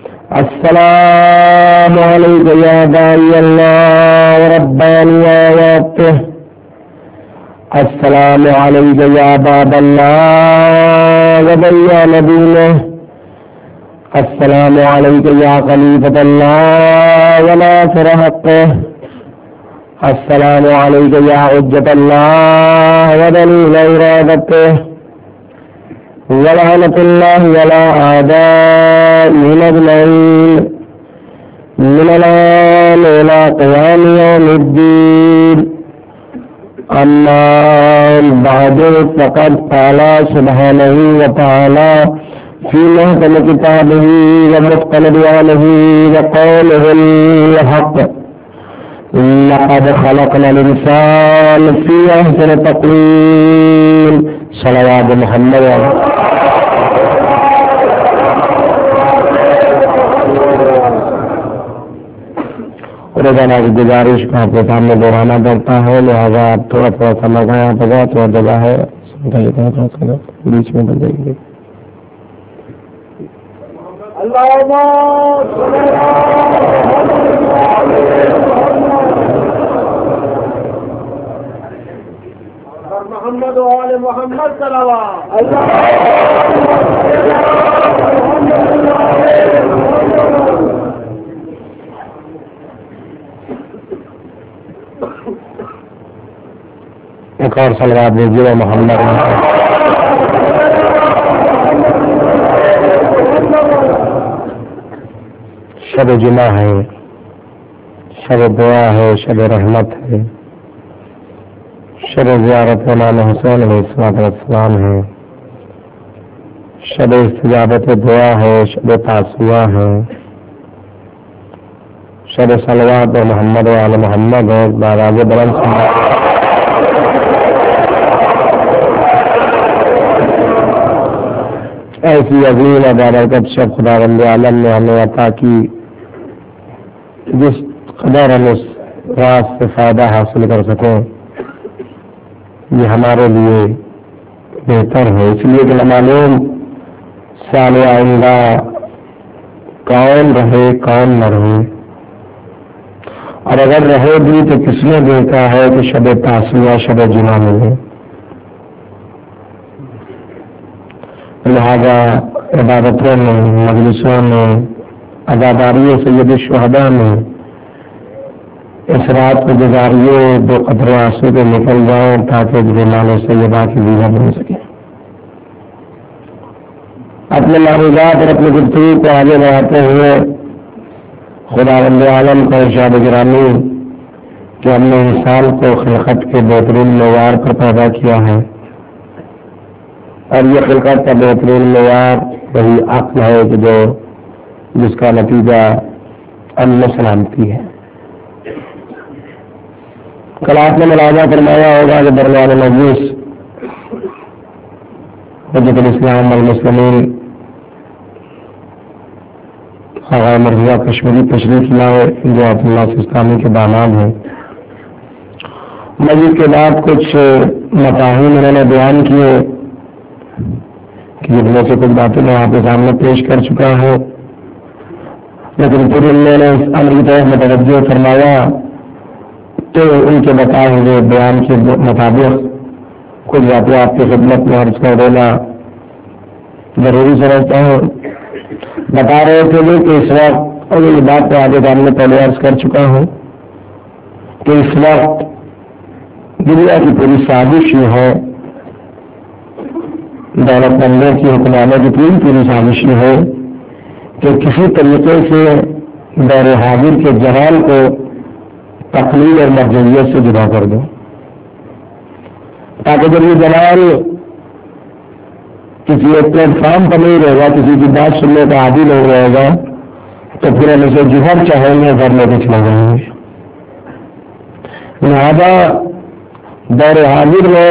السلام عليك يا داعي الله ورباني آياته. السلام عليك يا باب الله وبيان دينه. السلام عليك يا خليفة الله وناصر حقه. السلام عليك يا حجة الله ودليل إرادته. ولعنة الله على أعدائهم أجمعين من الآن إلى قيام يوم الدين. أما بعد فقد قال سبحانه وتعالى في محكم كتابه ومتقن بيانه وقوله الحق: لقد خلقنا الإنسان في أحسن تقويم. صلوات محمد. روزانہ کی گزارش کو آپ کے سامنے دہرانا پڑتا ہے، لہٰذا آپ تھوڑا تھوڑا سمجھ گئے پڑا تھوڑا جگہ ہے بیچ میں بن جائیں گے. محمد وآل محمد صلوات. ایک اور صلوات دیجیے محمد. شب جمعہ ہے، شب دعا ہے، شب رحمت ہے، شب زیارت امام حسین علیہ السلام ہے، شب استجابت دعا ہے، شب تعصیہ ہے، شب صلوات اور محمد و آل محمد ہے. باراج بلند ایسی عظیم بابرکت شب خداوند عالم نے ہمیں عطا کی، جس قدر ہم اس راز سے فائدہ حاصل کر سکیں یہ ہمارے لیے بہتر ہے. اس لیے کہ معلوم سال آئندہ کون رہے کون نہ رہے، اور اگر رہے بھی تو کس نے دیکھا ہے کہ شب تعصیہ شب جمعہ ملے. لہذا عبادتوں میں، مجلسوں میں، عزاداری سید الشہداء میں اس رات کو گزاریے، دو قطرے آنسو کے نکل جائیں تاکہ جمال سیدہ کی ویزا بن سکے. اپنے معروضات اور اپنی گفتگو کو آگے بڑھاتے ہوئے خداوند عالم کا ارشاد گرامی کہ ہم نے انسان کو خلقت کے بہترین معیار پر پیدا کیا ہے، اور یہ خلقت کا بہترین معیار وہی عقل ہے کہ جس کا نتیجہ امن و سلامتی ہے. کل آپ نے ملاحظہ فرمایا ہوگا کہ درمیان مجلس حجت الاسلام والمسلمین آغا مرزا کشمیری تشریف لائے جو عبداللہ سستانی کے داماد ہیں. مجلس کے بعد کچھ مفاہیم انہوں نے بیان کیے کہ جن میں سے کچھ باتیں میں آپ کے سامنے پیش کر چکا ہوں، لیکن پھر انہوں نے اس امر کی طرف متوجہ فرمایا تو ان کے بتائے ہوئے بیان کے مطابق کچھ باتیں آپ کی خدمت میں عرض کر دینا ضروری سمجھتا ہوں. بتا رہے تھے کہ اس وقت، اور یہ بات تو آگے سامنے پہلے عرض کر چکا ہوں کہ اس وقت دنیا کی پوری سازش یہ ہے، دولت مندوں کی حکمرانوں کی پوری سازش یہ ہے کہ کسی طریقے سے دور حاضر کے جوان کو تقلید اور مرجعیت سے جدا کر دو، تاکہ جب یہ جوان کسی ایک پلیٹ فارم پر نہیں رہے گا، کسی کی بات سننے کا عادی نہیں رہے گا، تو پھر ہم اسے جوہر چاہیں گے گھر لے کے چلا جائیں گے. لہٰذا دور حاضر میں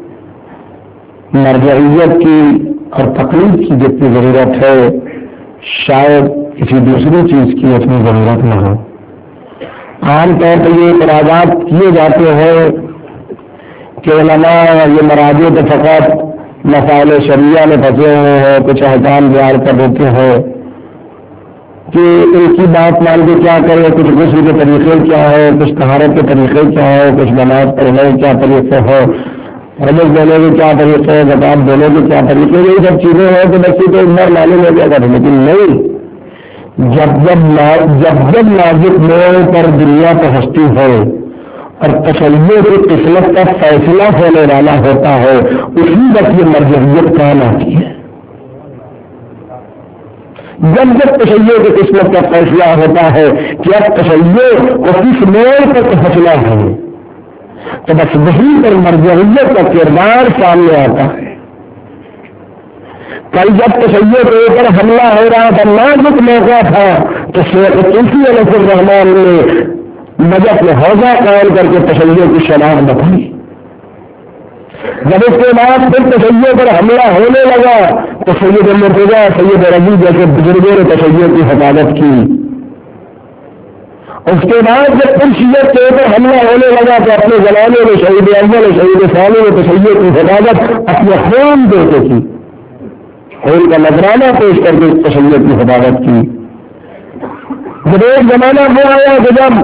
مرجعیت کی اور تقلید کی جتنی ضرورت ہے شاید کسی دوسری چیز کی اتنی ضرورت نہ ہو. عام طور پر یہ اعتراضات کیے جاتے ہیں کہ علماء یہ مراجع تو فقط مسائل شریعہ میں پھنسے ہوئے ہیں، کچھ احکام بیان کر دیتے ہیں، کہ ان کی بات مان کے کیا کرے، کچھ غسل کے طریقے کیا ہو، کچھ طہارت کے طریقے کیا ہو، کچھ نماز پڑھنے کے کیا طریقے ہو، رمض دینے کے کیا طریقے، زکات دینے کے کیا طریقے، یہ سب چیزیں ہیں تو بچے تو ایک بار معلوم ہو گیا کریں، لیکن نہیں، جب نازک موڑ پر دنیا پہنچتی ہے اور تشیع کی قسمت کا فیصلہ ہونے والا ہوتا ہے، اسی وقت یہ مرجعیت کام آتی ہے۔ جب تشیع کی قسمت کا فیصلہ ہوتا ہے کہ اب تشیع کو کس موڑ پر پہنچنا ہے، تو بس وہیں پر مرجعیت کا کردار سامنے آتا ہے۔ کل جب تشیع کے اوپر حملہ ہو رہا تھا، نازک موقع تھا، تو شیخ طوسی علیہ الرحمان نے نجف میں حوضہ قائم کر کے تشیع کی شناخت بتائی۔ جب اس کے بعد پھر تشیع پر حملہ ہونے لگا تو سید مرتضیٰ، سید رضی جیسے بزرگوں نے تشیع کی حفاظت کی۔ اس کے بعد جب پھر شیعت کے اوپر حملہ ہونے لگا تو اپنے زمانے میں شہید اول شہید ثانی نے تشیع کی حفاظت اپنے خون دے کے کی، خون کا نذرانہ پیش کر کے تشیع کی حفاظت کی۔ جب ایک زمانہ وہ آیا کہ جب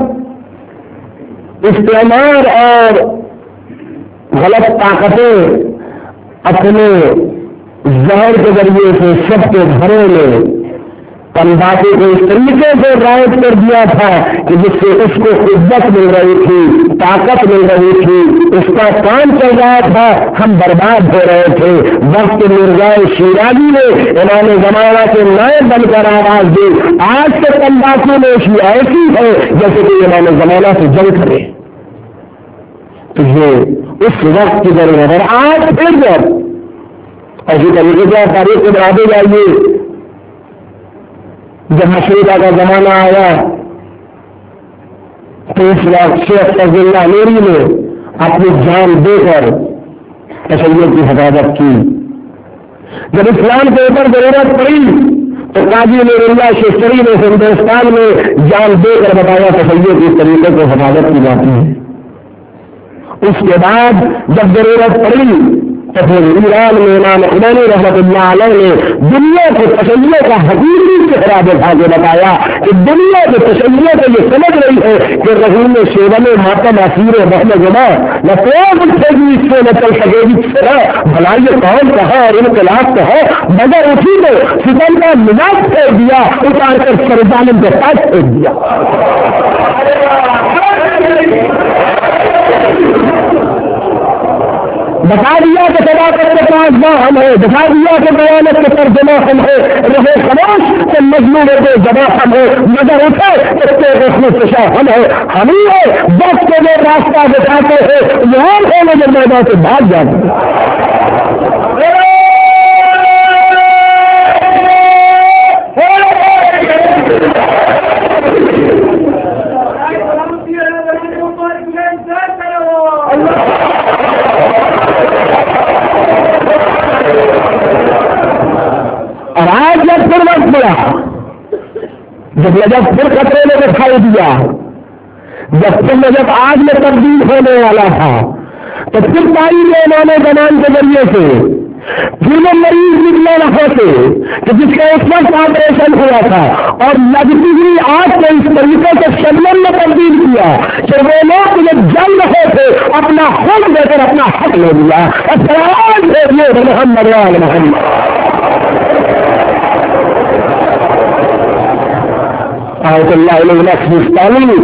استعمار اور غلط طاقتیں اپنے زہر کے ذریعے سے سب کے گھروں میں تمباکو کو اس طریقے سے رائج کر دیا تھا کہ جس سے اس کو قوت مل رہی تھی، طاقت مل رہی تھی، اس کا کام چل رہا تھا، ہم برباد ہو رہے تھے۔ وقت مرزا شیرازی نے امام زمانہ کے نائب بن کر آواز دی، آج سے تمباکو نوشی ایسی ہے جیسے کہ امام زمانہ سے جنگ کرے۔ تو یہ اس وقت کی ضرورت ہے۔ آج پھر جب ایسی طریقے سے تاریخ کو بڑھاتے جائیے، جب مشروطہ کا زمانہ آیا تو اس وقت شیخ فضل اللہ نوری نے اپنی جان دے کر تشیع کی حفاظت کی۔ جب اسلام کے اوپر ضرورت پڑی تو قاضی نور اللہ شیشتری نے ہندوستان میں جان دے کر بتایا تشیع کی طریقے کو حفاظت کی جاتی ہے۔ اس کے بعد جب ضرورت پڑی تو پھر ایران میں امام خمینی رحمۃ اللہ علیہ نے دنیا کو تشیع کا حقیقی چہرہ دکھا کے بتایا کہ دنیا کو تشیع کو یہ سمجھ رہی ہے کہ رحیم شیون ماتم اسیر محمد جمع نہ کوئی اٹھے گی اس سے نہ چل سکے گی بھلائی قوم کہا اور انقلاب کہا، مگر اسی نے ستم کا مزاج پھیر دیا، اتار کر سرظالم کے ساتھ پھینک دیا۔ بتا دیا کہ صداقت کے پاس ہم ہے، بتا دیا کہ بیانت کے ترجمہ ہم ہے، رہے خاموش کہ مجموع کے جمع ہم ہے، مگر اٹھے اس کے رسم فشا ہم ہے، ہم ہی ہے وقت کے جو راستہ دکھاتے ہیں یہاں ہونے جو میدان سے بھاگ جاتے ہیں۔ اور آج جب پھر وقت پڑا، جب نجف پھر خطرے میں دکھائی دیا، جب پھر نجف آج میں تبدیل ہونے والا تھا، تو پھر پائی گئے امام زمان کے ذریعے سے پھر وہ مریض نکلے وہاں سے کہ جس کا اس وقت آپریشن ہوا تھا اور لگتی ہوئی آج کو اس طریقے سے شبنم میں تبدیل کیا کہ وہ لوگ جو جل رہے تھے اپنا خود دے کر اپنا حق لے لیا۔ السلام علیکم محمد وعلی محمد۔ آیت اللہ علیہ الاسلام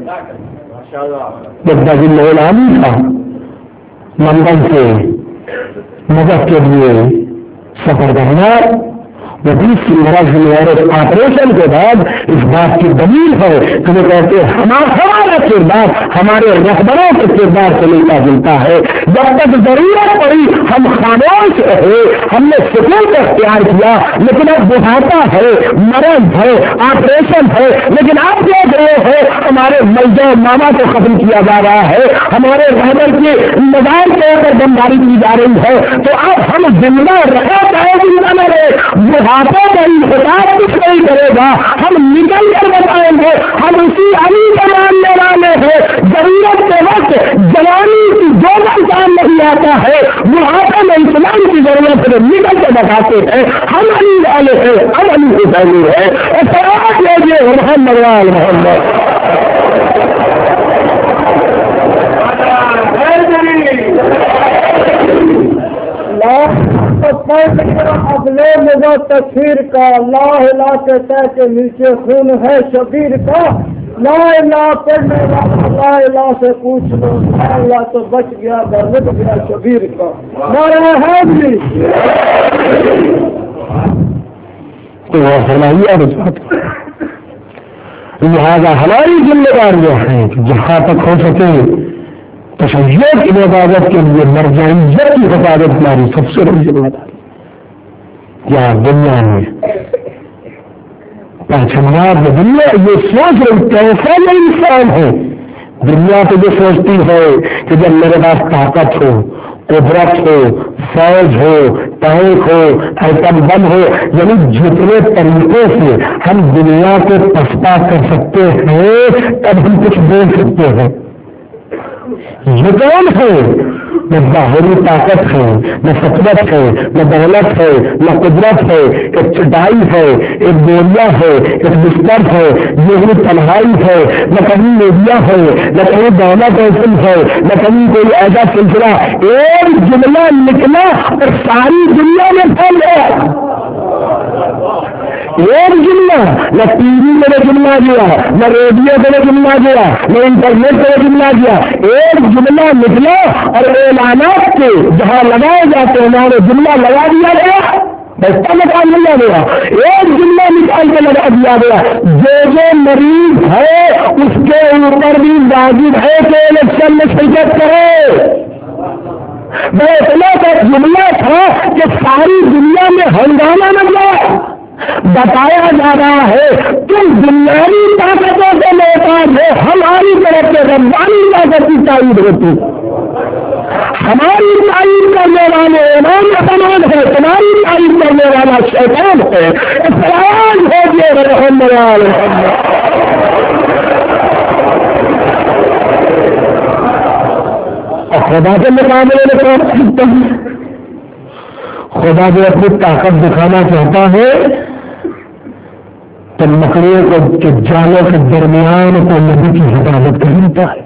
جب نظر العالی تھا لندن سے مدد کے لیے سفر کرنا، وہ 20 مرض میں آپریشن کے بعد اس بات کی دلیل ہے کہ وہ کہتے ہمارا کردار ہمارے رہبروں کے کردار سے ملتا جلتا ہے۔ جب تک ضرورت پڑی ہم خاموش رہے، ہم نے سکون کو اختیار کیا، لیکن اب بڑھاپا ہے، مرض ہے، آپریشن ہے، لیکن اب جو گئے ہیں ہمارے ملجا ماما کو ختم کیا جا رہا ہے، ہمارے رہبر کے مزار کے اوپر بمباری کی جا رہی ہے، تو اب ہم زندہ رہے چاہے زندہ نہ رہے، بڑھاپے کا انتظار کچھ نہیں کرے گا، ہم نکل کر بتائیں گے ہم اسی علی کا ماننے والے ہیں۔ ضرورت کے وقت جوانی کی جو کام نہیں آتا ہے بڑھاپے میں اسلام کی ضرورت ہے نکل کے بتاتے ہیں ہم علی والے ہیں، ہم علی حسینی ہیں۔ اور سوال یہ محمد وآل محمد. اپنے مزہ تصویر کا لا الہ کے تہ کے نیچے خون ہے شبیر کا. لا الہ پڑھنے والا لا الہ سے پوچھ لو لا الہ تو بچ گیا درد گیا شبیر کا. نعرہ حیدری. تو وہ صلاحیت اس بات لہٰذا ہماری ذمہ داریاں ہیں کہ جہاں تک ہو سکے تشیع کی عبادت کے لیے مرجعیت کی حفاظت ہماری سب سے بڑی ذمہ داری. کیا دنیا میں پہچانوار دنیا یہ سوچ رہی کیسا یہ انسان ہے. دنیا تو یہ سوچتی ہے کہ جب میرے پاس طاقت ہو قدرت ہو فوج ہو ٹینک ہو ایٹم بم ہو یعنی جتنے طریقے سے ہم دنیا کو پسپا کر سکتے ہیں تب ہم کچھ بول سکتے ہیں. یہ کون ہے؟ نہ ظاہری طاقت ہے نہ سطوت ہے نہ دولت ہے نہ قدرت ہے. ایک چٹائی ہے ایک بوریا ہے ایک بستر ہے یہ تنہائی ہے نہ کہیں میڈیا ہے نہ کہیں دولت حاصل ہے نہ کہیں کوئی ایسا سلسلہ. ایک جملہ نکلا اور ساری دنیا میں پھیل گیا. ایک جملہ نہ ٹی وی میں جملہ گیا نہ ریڈیو میں جملہ گیا نہ انٹرنیٹ میں جملہ گیا. ایک جملہ نکلا اور اعلانات کے جہاں لگائے جاتے ہیں وہاں جملہ لگا دیا گیا. بستہ نکال لیا گیا. ایک جملہ نکال کے لگا دیا گیا. جو مریض ہے اس کے اوپر بھی واجب ہے کہ الیکشن میں شرکت کرے. میں اتنا کا جملہ تھا کہ ساری دنیا میں ہنگامہ نہ جائے. بتایا جا رہا ہے تم دنیاوی طاقتوں سے محتاج ہو ہماری طرف سے ربانی طاقت کی تائید ہوتی. ہماری تعریف کرنے والے امام اعتماد ہے تمہاری تعریف کرنے والا شیطان ہے. اخراج ہو گئے محمد اور خدا کے مقابلے میں کون سکتا ہے. خدا جو اپنی طاقت دکھانا چاہتا ہے تو مکڑیوں کو کے جالوں کے درمیان کو نبی کی حفاظت کر لیتا ہے.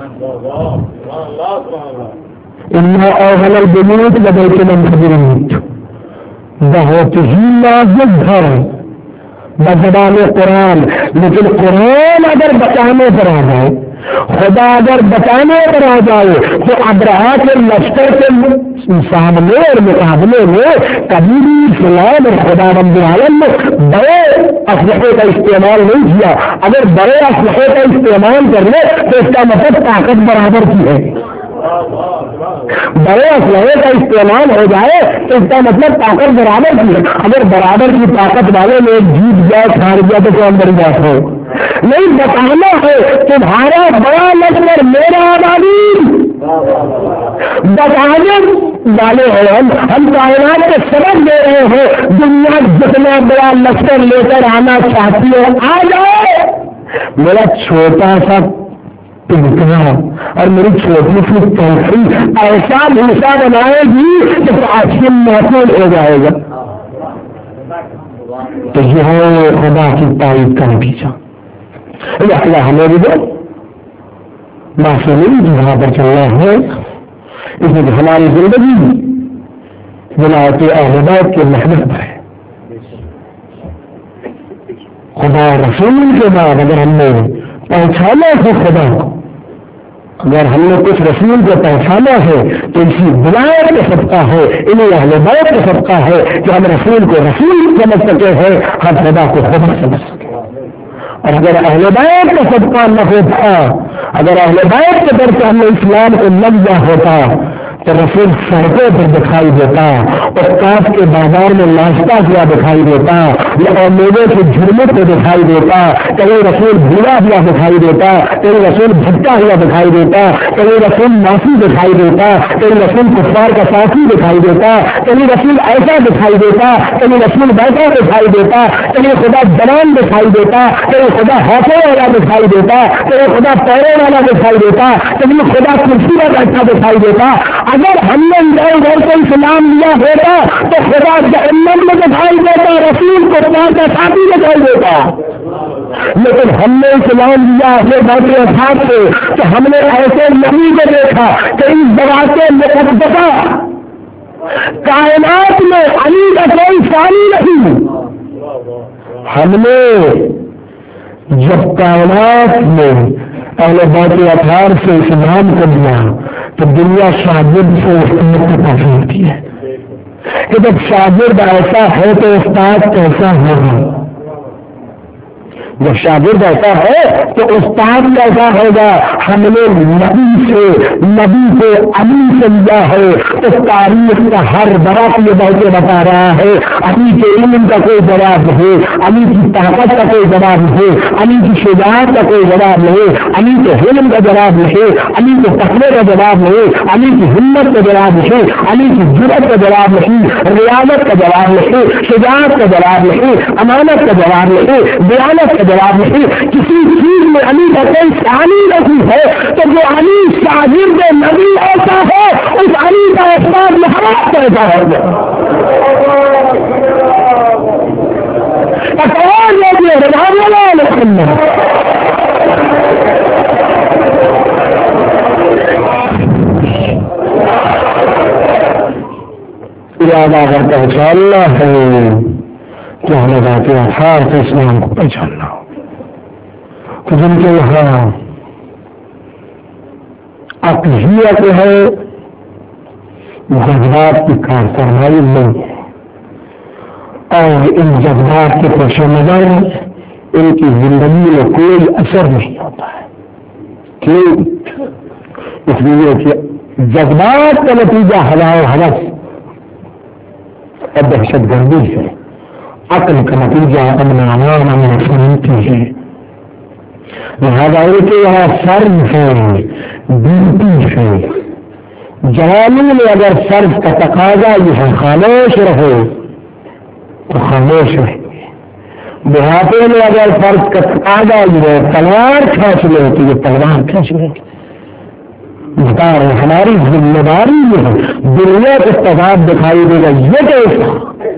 اوغل البیوت لبیت المنظر بہت ہی نازک گھر بزبان قرآن. لیکن قرآن اگر بچانے پر آ جائے خدا اگر بچانے پر آ جائے تو ابرہا کے لشکر کے سامنے اور مقابلے میں کبھی بھی اسلام اور خدا بند عالم نے بڑے اسلحے کا استعمال نہیں کیا. اگر بڑے اسلحے کا استعمال کر لے تو اس کا مطلب طاقت برابر کی ہے. بڑے اسلحے کا استعمال ہو جائے تو اس کا مطلب طاقت برابر کی ہے. اگر برابر کی طاقت والے میں جیت جائے ہار گیا تو کون بڑی بات ہو. نہیں بتانا ہے تمہارا بڑا لشکر میرا آبادی بتانے والے ہیں. ہم کائنات کے سبق دے رہے ہیں دنیا جتنا بڑا لشکر لے کر آنا چاہتی ہے آ جائے. میرا چھوٹا سا پنکنا اور میری چھوٹی سی پنکھڑی ایسا بھوسا بنائے گی کہ آسم محفوظ ہو جائے گا. تو یہ ہے خدا کی تعریف کا نتیجہ. ہمیں بھی دو معصومی جہاں پر چل رہا ہے اس میں ہماری زندگی ولایت اہل بیت کے محنت ہے. خدا رسول کے بعد اگر ہم نے پہچانا ہے خدا کو اگر ہم نے کچھ رسول کو پہچانا ہے تو اسی ولایت کا صدقہ ہے انہیں اہل بیت کا صدقہ ہے کہ ہم رسول کو رسول سمجھ سکے ہیں ہم خدا کو خدا سمجھ سکے. اور اگر اہل بیت کا صدقہ نہ ہوتا اگر اہل بیت کے در سے ہم نے اسلام کو لگ جا ہوتا تو رسول سڑکوں پر دکھائی دیتا اور کاف کے بازار میں ناشتہ کیا دکھائی دیتا اور لوگوں کے جھرمٹ کو دکھائی دیتا. کہیں رسول بھولا ہوا دکھائی دیتا کہیں رسول بھٹکا ہوا دکھائی دیتا کہیں رسول معافی دکھائی دیتا کہیں رسول کفار کا ساتھی دکھائی دیتا کہیں رسول ایسا دکھائی دیتا کہیں رسول بیٹھا دکھائی دیتا کہیں خدا جوان دکھائی دیتا کہیں خدا ہاتھوں والا دکھائی دیتا کہیں خدا پیروں والا دکھائی دیتا کہیں خدا کرسی پر بیٹھا دکھائی دیتا. اگر ہم نے ادھر ادھر کو اسلام لیا ہوتا تو خدا جہنم میں دکھائی دیتا، رسول کو پیار کا ساتھی دکھائی دیتا، لیکن ہم نے اسلام لیا اپنے باقی اصحاب سے کہ ہم نے ایسے نبی کو دیکھا کہ اس بات کے مقدسہ کائنات میں علی کا کوئی ثانی نہیں۔ ہم نے جب کائنات میں اہل بیت اطہار سے اسلام کو دیا تو دنیا شاگرد سے استاد کو پہنچتی ہے کہ جب شاگرد ایسا ہے تو استاد کیسا ہوگا؟ جب شاگرد ایسا ہے تو استاد کیسا ہوگا؟ ہم نے نبی سے نبی کو علی سے لیا ہے، اس تاریخ کا ہر برف یہ بہت بتا رہا ہے علی کے علم کا کوئی جواب نہیں، علی کی طاقت کا کوئی جواب نہیں، علی کی شجاعت کا کوئی جواب نہیں، علی کے علم کا جواب نہیں، علی کے تقوی کا جواب نہیں، علی کی ہمت کا جواب نہیں، علی کی جرأت کا جواب نہیں، ریاضت کا جواب نہیں، شجاعت کا جواب نہیں، امانت کا جواب نہیں، دیانت کا جواب نہیں، کسی چیز میں علی کا کوئی ثانی نہیں ہے۔ تو جو علی شاگرد نبی ایسا ہے اس علی کا استاد محمد کیسا ہوگا؟ ارادہ کر پہچاننا ہے کہ ہمیں ذات اطہار سے اسلام کو پہچاننا ہو، تو جن کے یہاں عقیدت ہے جذبات کی کار فرمائی نہیں ہے، اور ان جذبات کے پیش نظر ان کی زندگی میں کوئی اثر نہیں ہوتا ہے۔ کیوں؟ اس لیے کہ جذبات کا نتیجہ ہوا و حوث اور دہشت گردی ہے، عقل کا نتیجہ امن امان امن سنتی ہے۔ لہٰذا ان کے یہاں فرض ہے، ڈیوٹی ہے۔ جوانی میں اگر فرض کا تقاضا یہ ہے خاموش رہو تو خاموش رہیں گے، بڑھاپے میں اگر فرض کا تقاضا یہ ہے تلوار کھینچ لو تو یہ تلوار کھینچ لیں گے۔ بتا رہے ہماری ذمہ داری یہ ہے، دنیا کو تضاد دکھائی دے گا یہ کیسا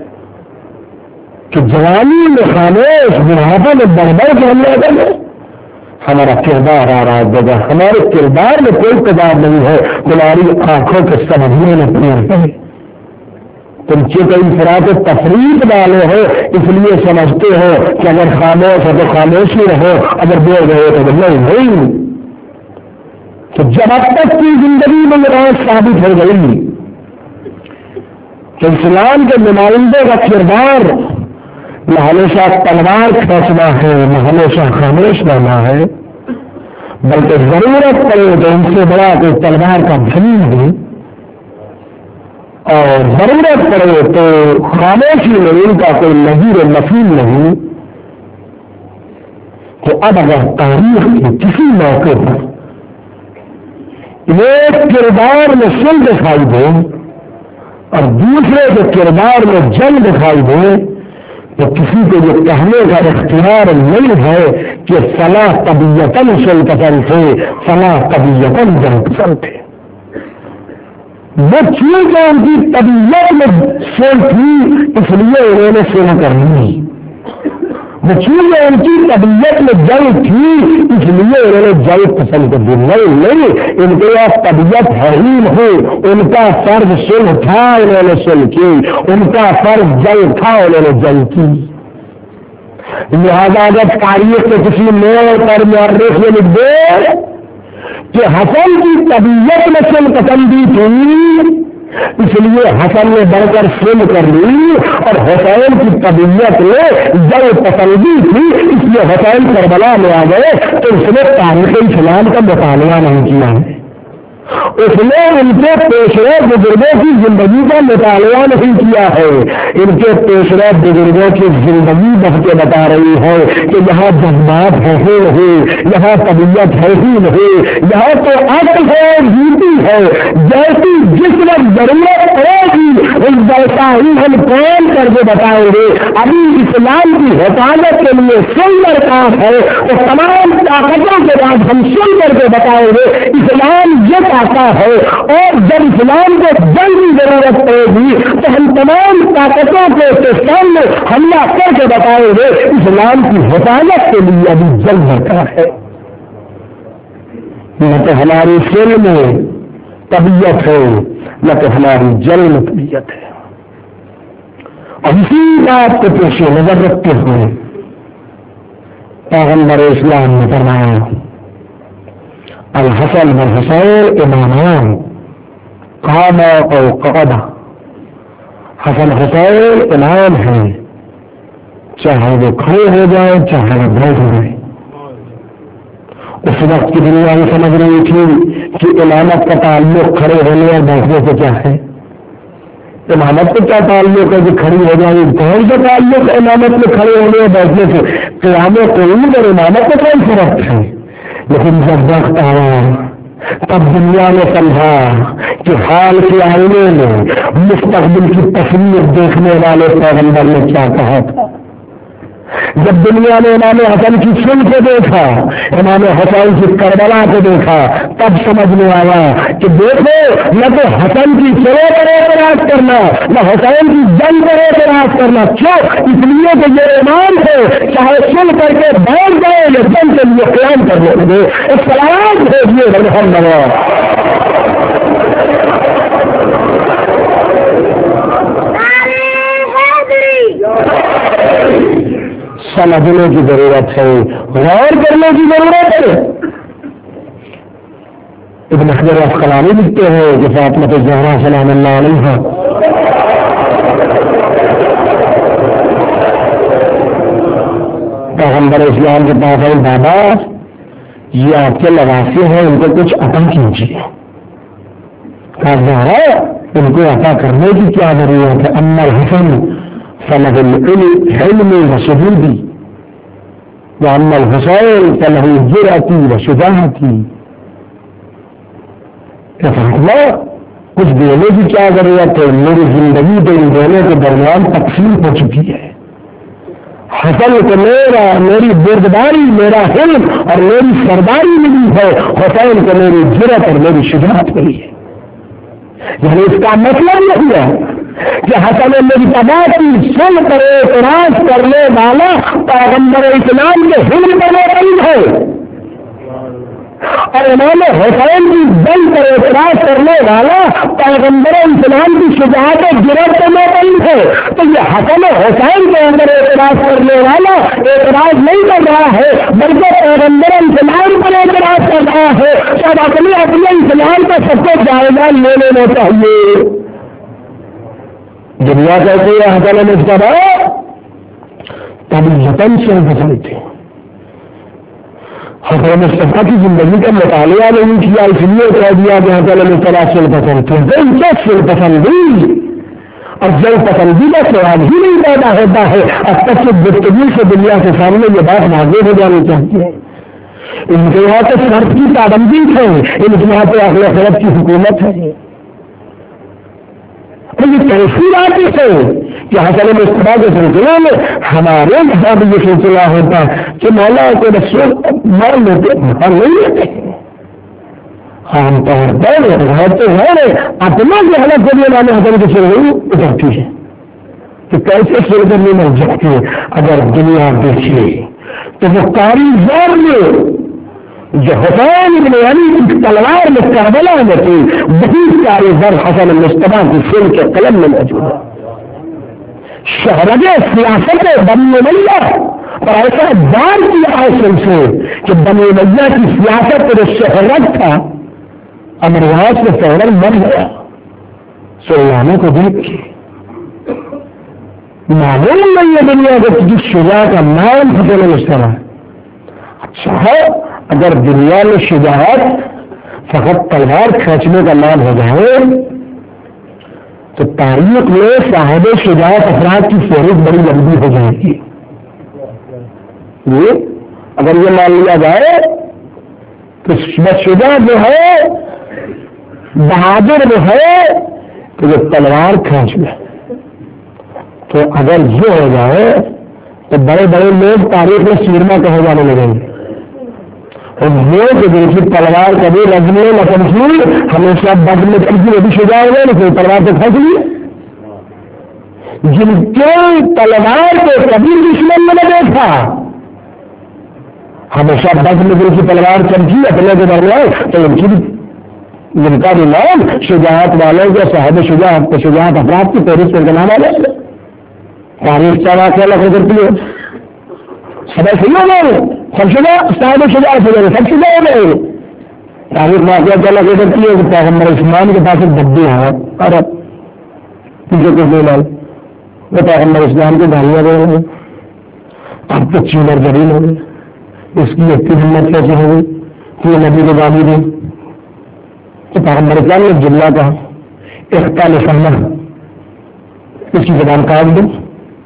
کہ جوانی میں خاموش، بڑھاپے میں بڑھ کے ہم لوگ ہمارا کردار آ رہا ہے، ہمارے کردار میں کوئی تضاد نہیں ہے، تمہاری آنکھوں کے سمجھنے میں پیر ہے، تم چونکہ انفراد تفریق والے ہو اس لیے سمجھتے ہو کہ اگر خاموش ہو تو خاموشی رہو، اگر بول رہے ہو تو نہیں۔ تو جب اب تک کی زندگی میں یہ بات ثابت ہو گئی کہ اسلام کے نمائندے کا کردار نہ ہمیشہ تلوار کھینچنا ہے، نہ ہمیشہ خاموش رہنا ہے، بلکہ ضرورت پڑے تو ان سے بڑا کوئی تلوار کا دھنی نہیں، اور ضرورت پڑے تو خاموشی میں ان کا کوئی نظیر نفیل نہیں۔ تو اب اگر تاریخ کے کسی موقع پر ایک کردار میں سل دکھائی دے اور دوسرے کے کردار میں جنگ دکھائی دے تو کسی کو یہ کہنے کا اختیار نہیں ہے کہ فلاں طبیعتاً سل پسند تھے، فلاں طبیعتاً جنگ پسند تھے۔ وہ چونکہ ان کی طبیعت میں سل تھی اس لیے انہوں نے سل کرنی، وہ چونکہ ان کی طبیعت میں جنگ تھی اس لیے انہوں نے جنگ پسند کر دی۔ نہیں، ان کے یہاں طبیعت ہے ہی نہیں، ان کا فرض سلح تھا انہوں نے سلح کی، ان کا فرض جنگ تھا انہوں نے جنگ کی۔ لہذا جب تاریخ کے کسی موڑ پر مورخ یہ لکھ دے کہ حسن کی طبیعت میں سلح پسندی تھی اس لیے حسن نے بڑھ کر سلح کر لی، اور حسین کی طبیعت میں جنگ پسندی تھی اس لیے حسین کربلا میں آ گئے، تو اس نے تاریخ اسلام کا مطالعہ نہیں کیا ہے، اس نے ان کے پیشرو بزرگوں کی زندگی کا مطالعہ نہیں کیا ہے۔ ان کے پیشرو بزرگوں کی زندگی بڑھ کے بتا رہی ہے کہ یہاں جذبات ہے ہی نہیں، یہاں طبیعت ہے ہی نہیں، یہاں تو عقل ہے، ڈیوٹی ہے، جیسی جس وقت ضرورت پڑے گی ہی ہم کون کر کے بتائیں گے. ابھی اسلام کی حفاظت کے لیے سن کر کام ہے تو تمام طاقتوں کے بعد ہم سن کر کے بتائیں گے اسلام یہ کہتا ہے. اور جب اسلام کو جنگ کی ضرورت پڑے گی تو ہم تمام طاقتوں کے سامنے حملہ کر کے بتائیں گے اسلام کی حفاظت کے لیے ابھی جنگ درکار ہے. نہ تو ہماری فلم میں طبیعت ہے نہ تو ہماری جل میں طبیعت ہے. اور اسی بات کو پیش نظر رکھتے ہوئے پیغمبر اسلام نے فرمایا الحسن والحسین امامان قام او قعدا. حسن حسین امام ہیں چاہے وہ کھڑے ہو جائیں چاہے وہ بیٹھ جائیں. اس وقت کی دنیا یہ سمجھ رہی تھی کہ امامت کا تعلق کھڑے ہونے اور بیٹھنے سے کیا ہے. امامت کا کیا تعلق ہے کہ کھڑی ہو جائے. کون سا تعلق امامت میں کھڑے ہونے اور بیٹھنے سے. قیام قعود اور امامت کا کون فرق ہے. لیکن جب وقت آیا تب دنیا نے سمجھا کہ حال کے آئینے میں مستقبل کی تصویر دیکھنے والے پیغمبر نے کیا کہا تھا. جب دنیا نے امام حسن کی سن کو دیکھا امام حسین کی کربلا کو دیکھا تب سمجھ میں آیا کہ دیکھو نہ تو حسن کی چلے پر اعتراض کرنا نہ حسین کی جنگ پر اعتراض کرنا. کیوں؟ اس لیے کہ یہ امام ہے چاہے سن کر کے بیٹھ جائے یا جنگ کے لیے قیام کرنے لگے. ایک سلام بھیجیے محمد. سمجھنے کی ضرورت ہے غور کرنے کی ضرورت ہے. ابن حجر عسقلانی لکھتے ہیں کہ فاطمہ الزہرا سلام اللہ علیہا پیغمبر اسلام کے پاس آئے بابا یہ آپ کے لواسی ہیں ان کو کچھ عطا کیجیے. زہرا ان کو عطا کرنے کی کیا ضرورت ہے. اما الحسن فله العلم وشهودي واما الحسين فله جرأتي وشجاعتي. اللہ کچھ دینے کی کیا ضرورت ہے. میری زندگی تو ان دونوں کے درمیان تقسیم ہو چکی ہے. حسن کو میری بردباری میرا علم اور میری سرداری ملی ہے. حسین کو میری جرأت اور میری شجاعت ملی ہے. یعنی اس کا مطلب یہ ہوا کہ حسن میری تباہ کی سن کر اعتراض کرنے والا پیغمبر اسلام کے حلم پر معتمد ہے اور امام حسین کی جنگ پر اعتراض کرنے والا پیغمبر اسلام کی شجاعت و جرأت پر معتمد ہے. تو یہ حسن حسین کے اندر اعتراض کرنے والا اعتراض نہیں کر رہا ہے بلکہ پیغمبر اسلام پر اعتراض کر رہا ہے. سب اپنے اسلام کا سب کو جائزہ لے لینا چاہیے. دنیا کہتے ہیں حسن مصطفیٰ طبیعتاً سے پسند تھے. حسن مصطفیٰ کی زندگی کا مطالعہ نہیں کیا اس لیے کہہ دیا کہ حسن مصطفیٰ سے پسند تھے. دلچسپ پسندی اور جلد پسندی کا سوال ہی نہیں پیدا ہوتا ہے. اب تک سے گفتگو سے دنیا کے سامنے یہ بات واضح ہو جانی چاہیے. ان کے یہاں تو شرط کی پابندی ہے. ان کے یہاں پہ اگلے خراب کی حکومت ہے. یہ کیسی بات ہے کہ حسن مصطفیٰ کے سلسلے میں ہمارے یہاں بھی یہ سلسلہ ہوتا کہ مولا کو رسول مان لیتے مان نہیں لیتے. عام طور پر رہتے ہیں اپنا جو حالت کے لیے مانے حسن کی سلسلے اترتی ہے کہ کیسے سلسلے میں مر جاتی ہے. اگر دنیا دیکھیے تو وہ کاریگر میں جو حسین ابن علی کی تلوار میں کربلا میں تھی وہی کاریگر حسن مصطفیٰ کی سن کے قلم میں موجود ہے. شہرج سیاست بنی امیہ اور ایسا دار کیا حاصل سے کہ بنی امیہ کی سیاست جو شہرج تھا امرواز سے فوراً مر گیا. سلیمانوں کو دیکھ کے معلوم نہیں ہے دنیا کو جس شجاع کا نام حسن مصطفیٰ. اچھا ہے اگر دنیا میں شجاعت فقط تلوار کھینچنے کا نام ہو جائے تو تاریخ میں صاحب شجاعت افراد کی فہرست بڑی لمبی ہو جائے گی. اگر یہ مان لیا جائے تو شجاع جو ہے بہادر جو ہے کہ جو تلوار کھینچ لے. تو اگر یہ ہو جائے تو بڑے بڑے لوگ تاریخ میں سیرما کہے جانے لگیں گے. اور یہ کہ دیکھیے تلوار کبھی رجنے نہ پہنچی, ہمیشہ بدل میں کسی بھی شجاع ہوئے نا کوئی تلوار تو کھینچ لی. جن کے تلوار کو کبھی دشمن نے دیکھا, ہمیشہ بدل میں کی تلوار چمکی اپنے کے درمیان, تو ان کی جن کا بھی نام شجاعت والوں کے صاحب شجاعت افراد کی فہرست کے نام والے تاریخ کا واقعہ لکھ کرتی ہے. سب صحیح ہو گئے, سب شجاع صاحب شجاعت ہو گئے, سب شجاع ہو گئے. تاریخ واقعہ کیا لکھ کرتی ہے کہ پیغمبر اسلام کے پاس ایک ڈبے ہیں اور پیچھے کچھ نہیں لال وہ پیغمبر اسلام کی گاڑیاں دے رہے ہیں. اب تو چینر زمین ہو گئی, اس کی اتنی ہمت کیسے ہو گئی کہ یہ نبی کو گالی دی. تو پیغمبر اسلام نے جملہ کہا اختال سننا, اس کی زبان کاٹ دو.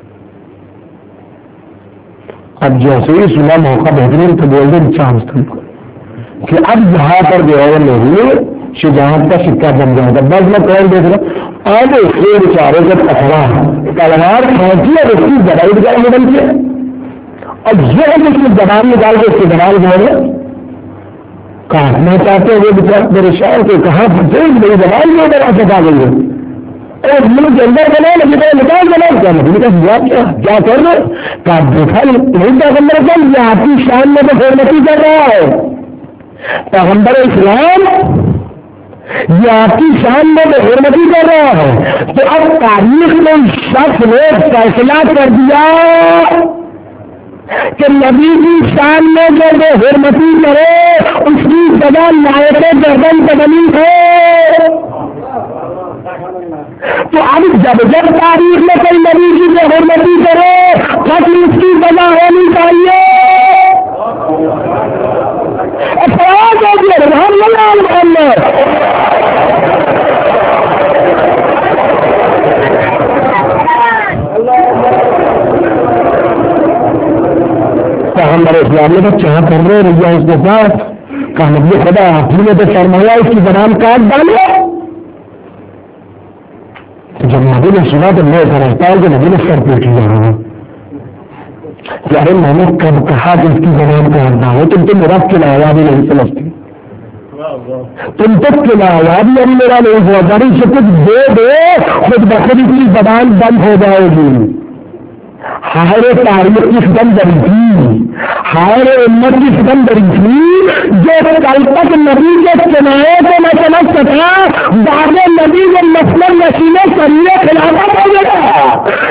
اب جیسے ہی سنا موقع بہترین تو بول دیں چانس کو کہ اب یہاں پر جو ہے نہیں شجاعت کا سکہ بن جائے گا. بس میں کون دیکھ رہا آج یہ بیچارے کا پکڑا تلوار کھینچی اور اس کی زبان نکال بدل دیا, اور یہ ہے کہ زبان نکال کے اس کی زبان جو ہے کاٹنا چاہتے ہیں. وہ بیچارے میرے شہر کو کہاں پھنسے میری زبان جو بنا سکا گئی ہے اور ملک کے اندر بنا لگے نکال بنا کیا نہیں کیا کر دو کہا دیکھا نہیں پیغمبر اسلام یہ آپ کی شان میں تو حرمتی کر رہا ہے. پیغمبر اسلام یہ آپ کی شان میں تو حرمتی کر رہا ہے. تو اب تاریخ میں شخص نے فیصلہ کر دیا کہ نبی کی شان میں جو حرمتی کرے اس کی سزا لائق گردن قدمی ہے. تو اب جب تاریخ میں کوئی نبی کی جو حرمتی کرے قتل اس کی سزا ہونی چاہیے. اخراج ہو گیا محمد پیغمبر اسلام نے تو چاہ کر رہے رہا اس کے ساتھ کہا نبی خدا آپ نے تو فرمایا اس کی زبان کاٹ ڈالے. جب نبی نے سنا تو میں سمجھتا ہوں کہ نبی نے سر پیٹ لیا ہوں. یار میں نے کب کہا کہ اس کی زبان کاٹنا ہو, تم تو میرا قلعہ بھی نہیں سمجھتی, تم تو قلعہ بھی ابھی میرا نہیں ہوا. بڑی سے کچھ دے دے خود بخود کی زبان بند ہو جائے گی. ہائر تاریخ کی فتن بڑی تھی, ہائر امت کی فتن بڑی تھی جو کل تک نبی کے چنائے کو نہ سمجھ سکا بعد نبی کے مسلم نشینے سریے خلافت ہو گیا.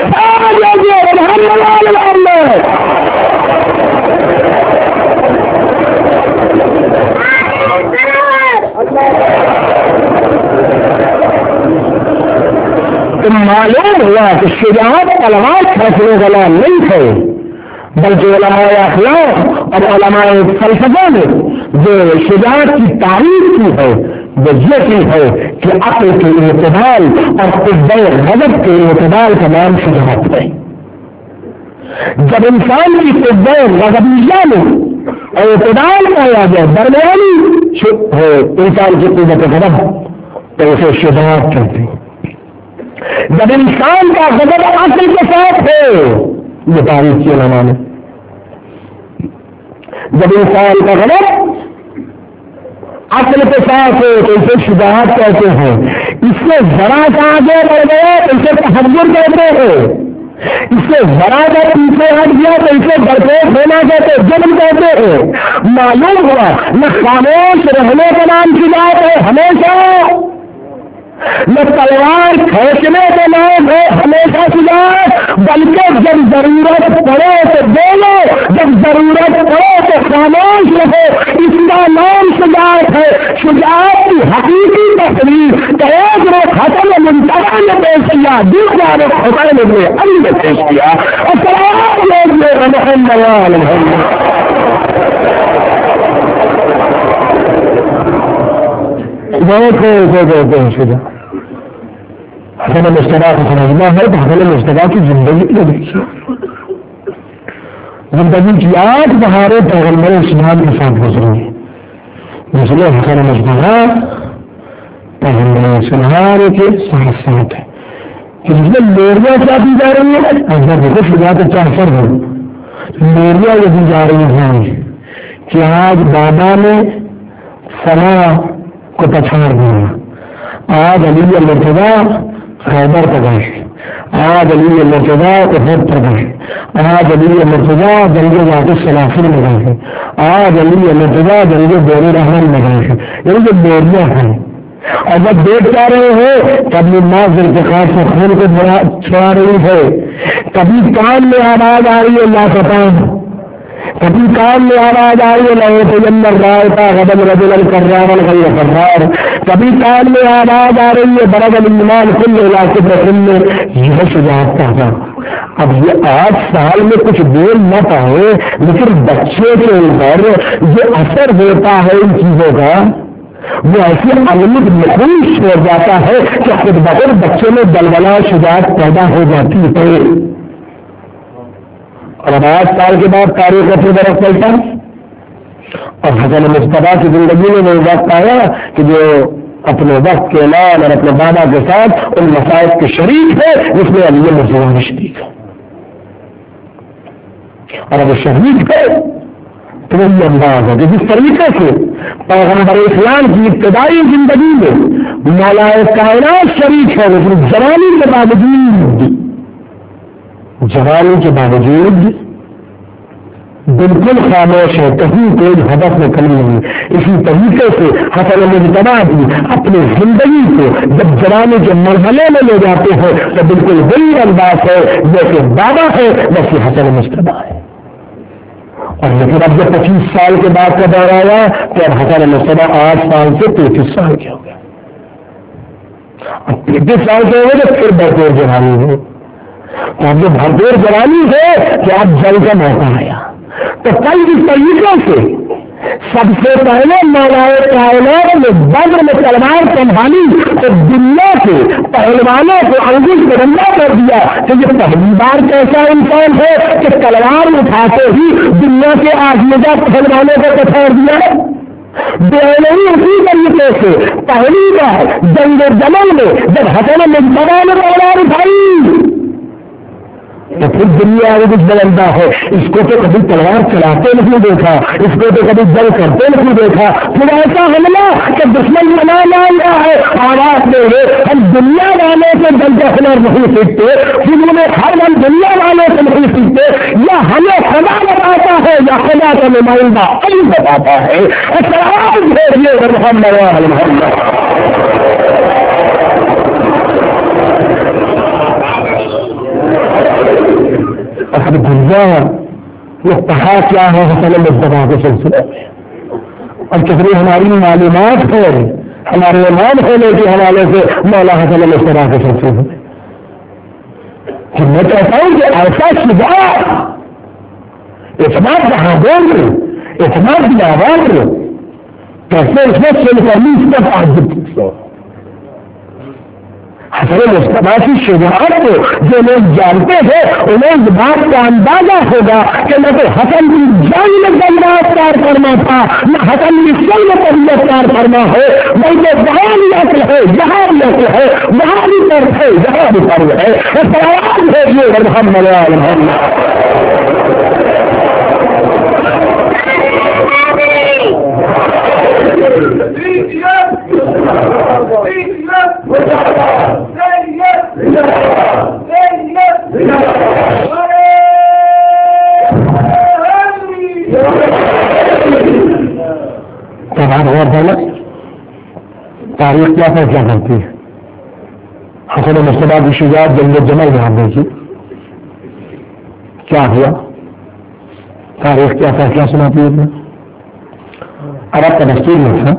تو معلوم ہوا کہ شجاعت تلوار کھینچنے والا نہیں تھے بلکہ علماء اخلاق اور علماء فلسفہ نے جو شجاعت کی تعریف کی ہے وہ یہ کی ہے کہ عقل کے اعتدال اور قوت غضب کے اعتدال کا نام شجاعت ہے. جب انسان کی قوت غضبیہ میں اعتدال پایا جائے درمیانی انسان کی قوت غضب تو اسے شجاعت کہتے ہیں. جب انسان کا غضب عقل کے ساتھ ہے یہ تعریف کی علماء نے, جب انسان کا غضب عقل کے ساتھ ہے تو اسے شجاعت کہتے ہیں. اس سے ذرا سا آگے بڑھ گیا تو اسے تحجر کہتے ہیں, اس سے ذرا سا پیچھے ہٹ گیا تو اسے برپوش ہونا کہتے جبن کہتے ہیں. معلوم ہوا نہ خاموش رہنے کا نام شجاعت ہے ہمیشہ, نہ تلوار کھینچنے کا نام ہے ہمیشہ شجاعت, بلکہ جب ضرورت پڑے تو بولو, جب ضرورت پڑے تو خاموش رہو, اس کا نام شجاعت ہے. شجاعت کی حقیقی تقریر تیز نے ختم منتظر نے پیش کیا, دوسرا نے خطے نے علی نے پیش کیا, اور تمام لوگ نے حسن مصطفیٰ کو سمجھنا ہے تو حسن مصطفیٰ کی زندگی کو دیکھیے. زندگی کی 8 بہاریں پیغمبر اسلام کے ساتھ گزری, جس میں حسن مصطفیٰ پیغمبر سنہارے کے ساتھ ساتھ ہے کہ جس میں لیریاں کیا دی جا رہی ہیں اگر دیکھو شجاعت چار فرض ہو لیریاں یہ دی جا رہی ہیں کہ آج بابا نے فلاں کو پچھاڑ دیا، آج علی مرتضیٰ خیبر پر گئے، آج علی مرتضیٰ احد پر گئے، آج علی مرتضیٰ جنگ ذات السلاسل میں گئے ہیں، آج علی مرتضیٰ جنگ دور الرحمن میں گئے ہیں، یعنی جو لیریاں ہیں اور جب دیکھ جا رہے ہیں کبھی ناز انتخاب سے خون کو چھڑا رہی ہے، کبھی کان میں آواز آ رہی ہے لا فتان، کبھی کان میں آواز آ رہی ہے لہو تجمر رائتا غدم رجل الکرار الغیر فرار، کبھی کان میں آواز آ رہی ہے برد الایمان کل علاقے میں یہ شجاعت کا تھا۔ اب یہ 8 سال میں کچھ بول نہ پائے لیکن بچے کے اوپر جو اثر ہوتا ہے ان چیزوں کا وہ ایسی علمت محسوس ہو جاتا ہے کہ خود بخود بچے میں بلبلا شجاعت پیدا ہو جاتی ہے۔ اور اب 8 سال کے بعد تاریخ اپنی طرف چلتا اور حسن مصطفیٰ کی زندگی میں وہ وقت آیا کہ جو اپنے وقت کے اعلان اور اپنے بابا کے ساتھ ان مسائل کے شریک ہے جس میں علی مرتضیٰ شریک ہے، اور اب شہید ہے تو وہی انداز ہے کہ جس طریقے سے پیغمبر اسلام کی ابتدائی زندگی میں مولا کائنات شریک ہے لیکن جوانی کے باوجود بالکل خاموش ہے، کہیں کوئی ہدف میں کمی نہیں۔ اسی طریقے سے حسن مجتبیٰ بھی اپنی زندگی کو جب جوانی کے مرحلے میں لے جاتے ہیں تو بالکل وہی انداز ہے جیسے بابا ہے ویسے حسن مجتبیٰ ہے۔ اور لیکن اب جب 25 سال کے بعد کا دور آیا تو اب حسن مجتبیٰ 8 سال سے 33 سال کے ہو گئے، اب 33 سال کے ہو گئے تو پھر بھرپور جوانی ہے، تو اب جو بھرپور جوانی ہے کہ اب جنگ کا موقع آیا تو کئی اس طریقے سے سب سے پہلے مولا کائنات نے بدر میں تلوار سنبھالی تو دنیا کے پہلوانوں کو انگوش میں رنگا کر دیا کہ یہ پہلی بار کیسا انسان ہے کہ تلوار اٹھاتے ہی دنیا کے آزمودہ پہلوانوں کو پچھاڑ دیا۔ اسی طریقے سے پہلی بار جنگ جمل میں جب حسن مجتبیٰ نے تلوار اٹھائی تو پھر دنیا میں کچھ بلندہ ہے، اس کو تو کبھی تلوار چلاتے نہیں دیکھا، اس کو تو کبھی جنگ کرتے نہیں دیکھا، پھر ایسا حملہ کہ دشمن منا رہا ہے آواز دے رہے ہم دنیا والوں سے جنگ کا ہنر نہیں سیکھتے، پھر انہیں ہر ہم دنیا والوں سے نہیں سیکھتے، یا ہمیں خدا بتاتا ہے یا خدا کا نمائندہ علی بتاتا ہے، اب دنیا یہ پڑھا کیا ہے حسن مصطفیٰ کے سلسلے میں اور کتنی ہماری معلومات ہے ہمارے امام ہونے کے حوالے سے مولا حسن مصطفیٰ کے سلسلے میں کہ میں کہتا ہوں کہ ایسا شجاع اعتماد بہادر اعتماد کی آواز کیسے اس میں سلفرمی تک آج حسن مصطفیٰ کی شجاعت کو جو لوگ جانتے ہیں انہیں اس بات کا اندازہ ہوگا کہ نہ تو حسن کی جنگ میں بلوات کار کرنا تھا نہ حسن کی سل میں طبیعت کار کرنا ہے، بلکہ جہاں بھی عقل ہے جہاں بھی عقل ہے وہاں بھی فرض ہے جہاں بھی فرض ہے سوال ہے یہ محمد تاریخ کیا فیصلہ کرتی ہے؟ حسن مصطفیٰ کی شجاعت جنگ جمل میں آنے کی کیا ہوا؟ تاریخ کیا فیصلہ سناتی ہے؟ عرب کا دستور میں تھا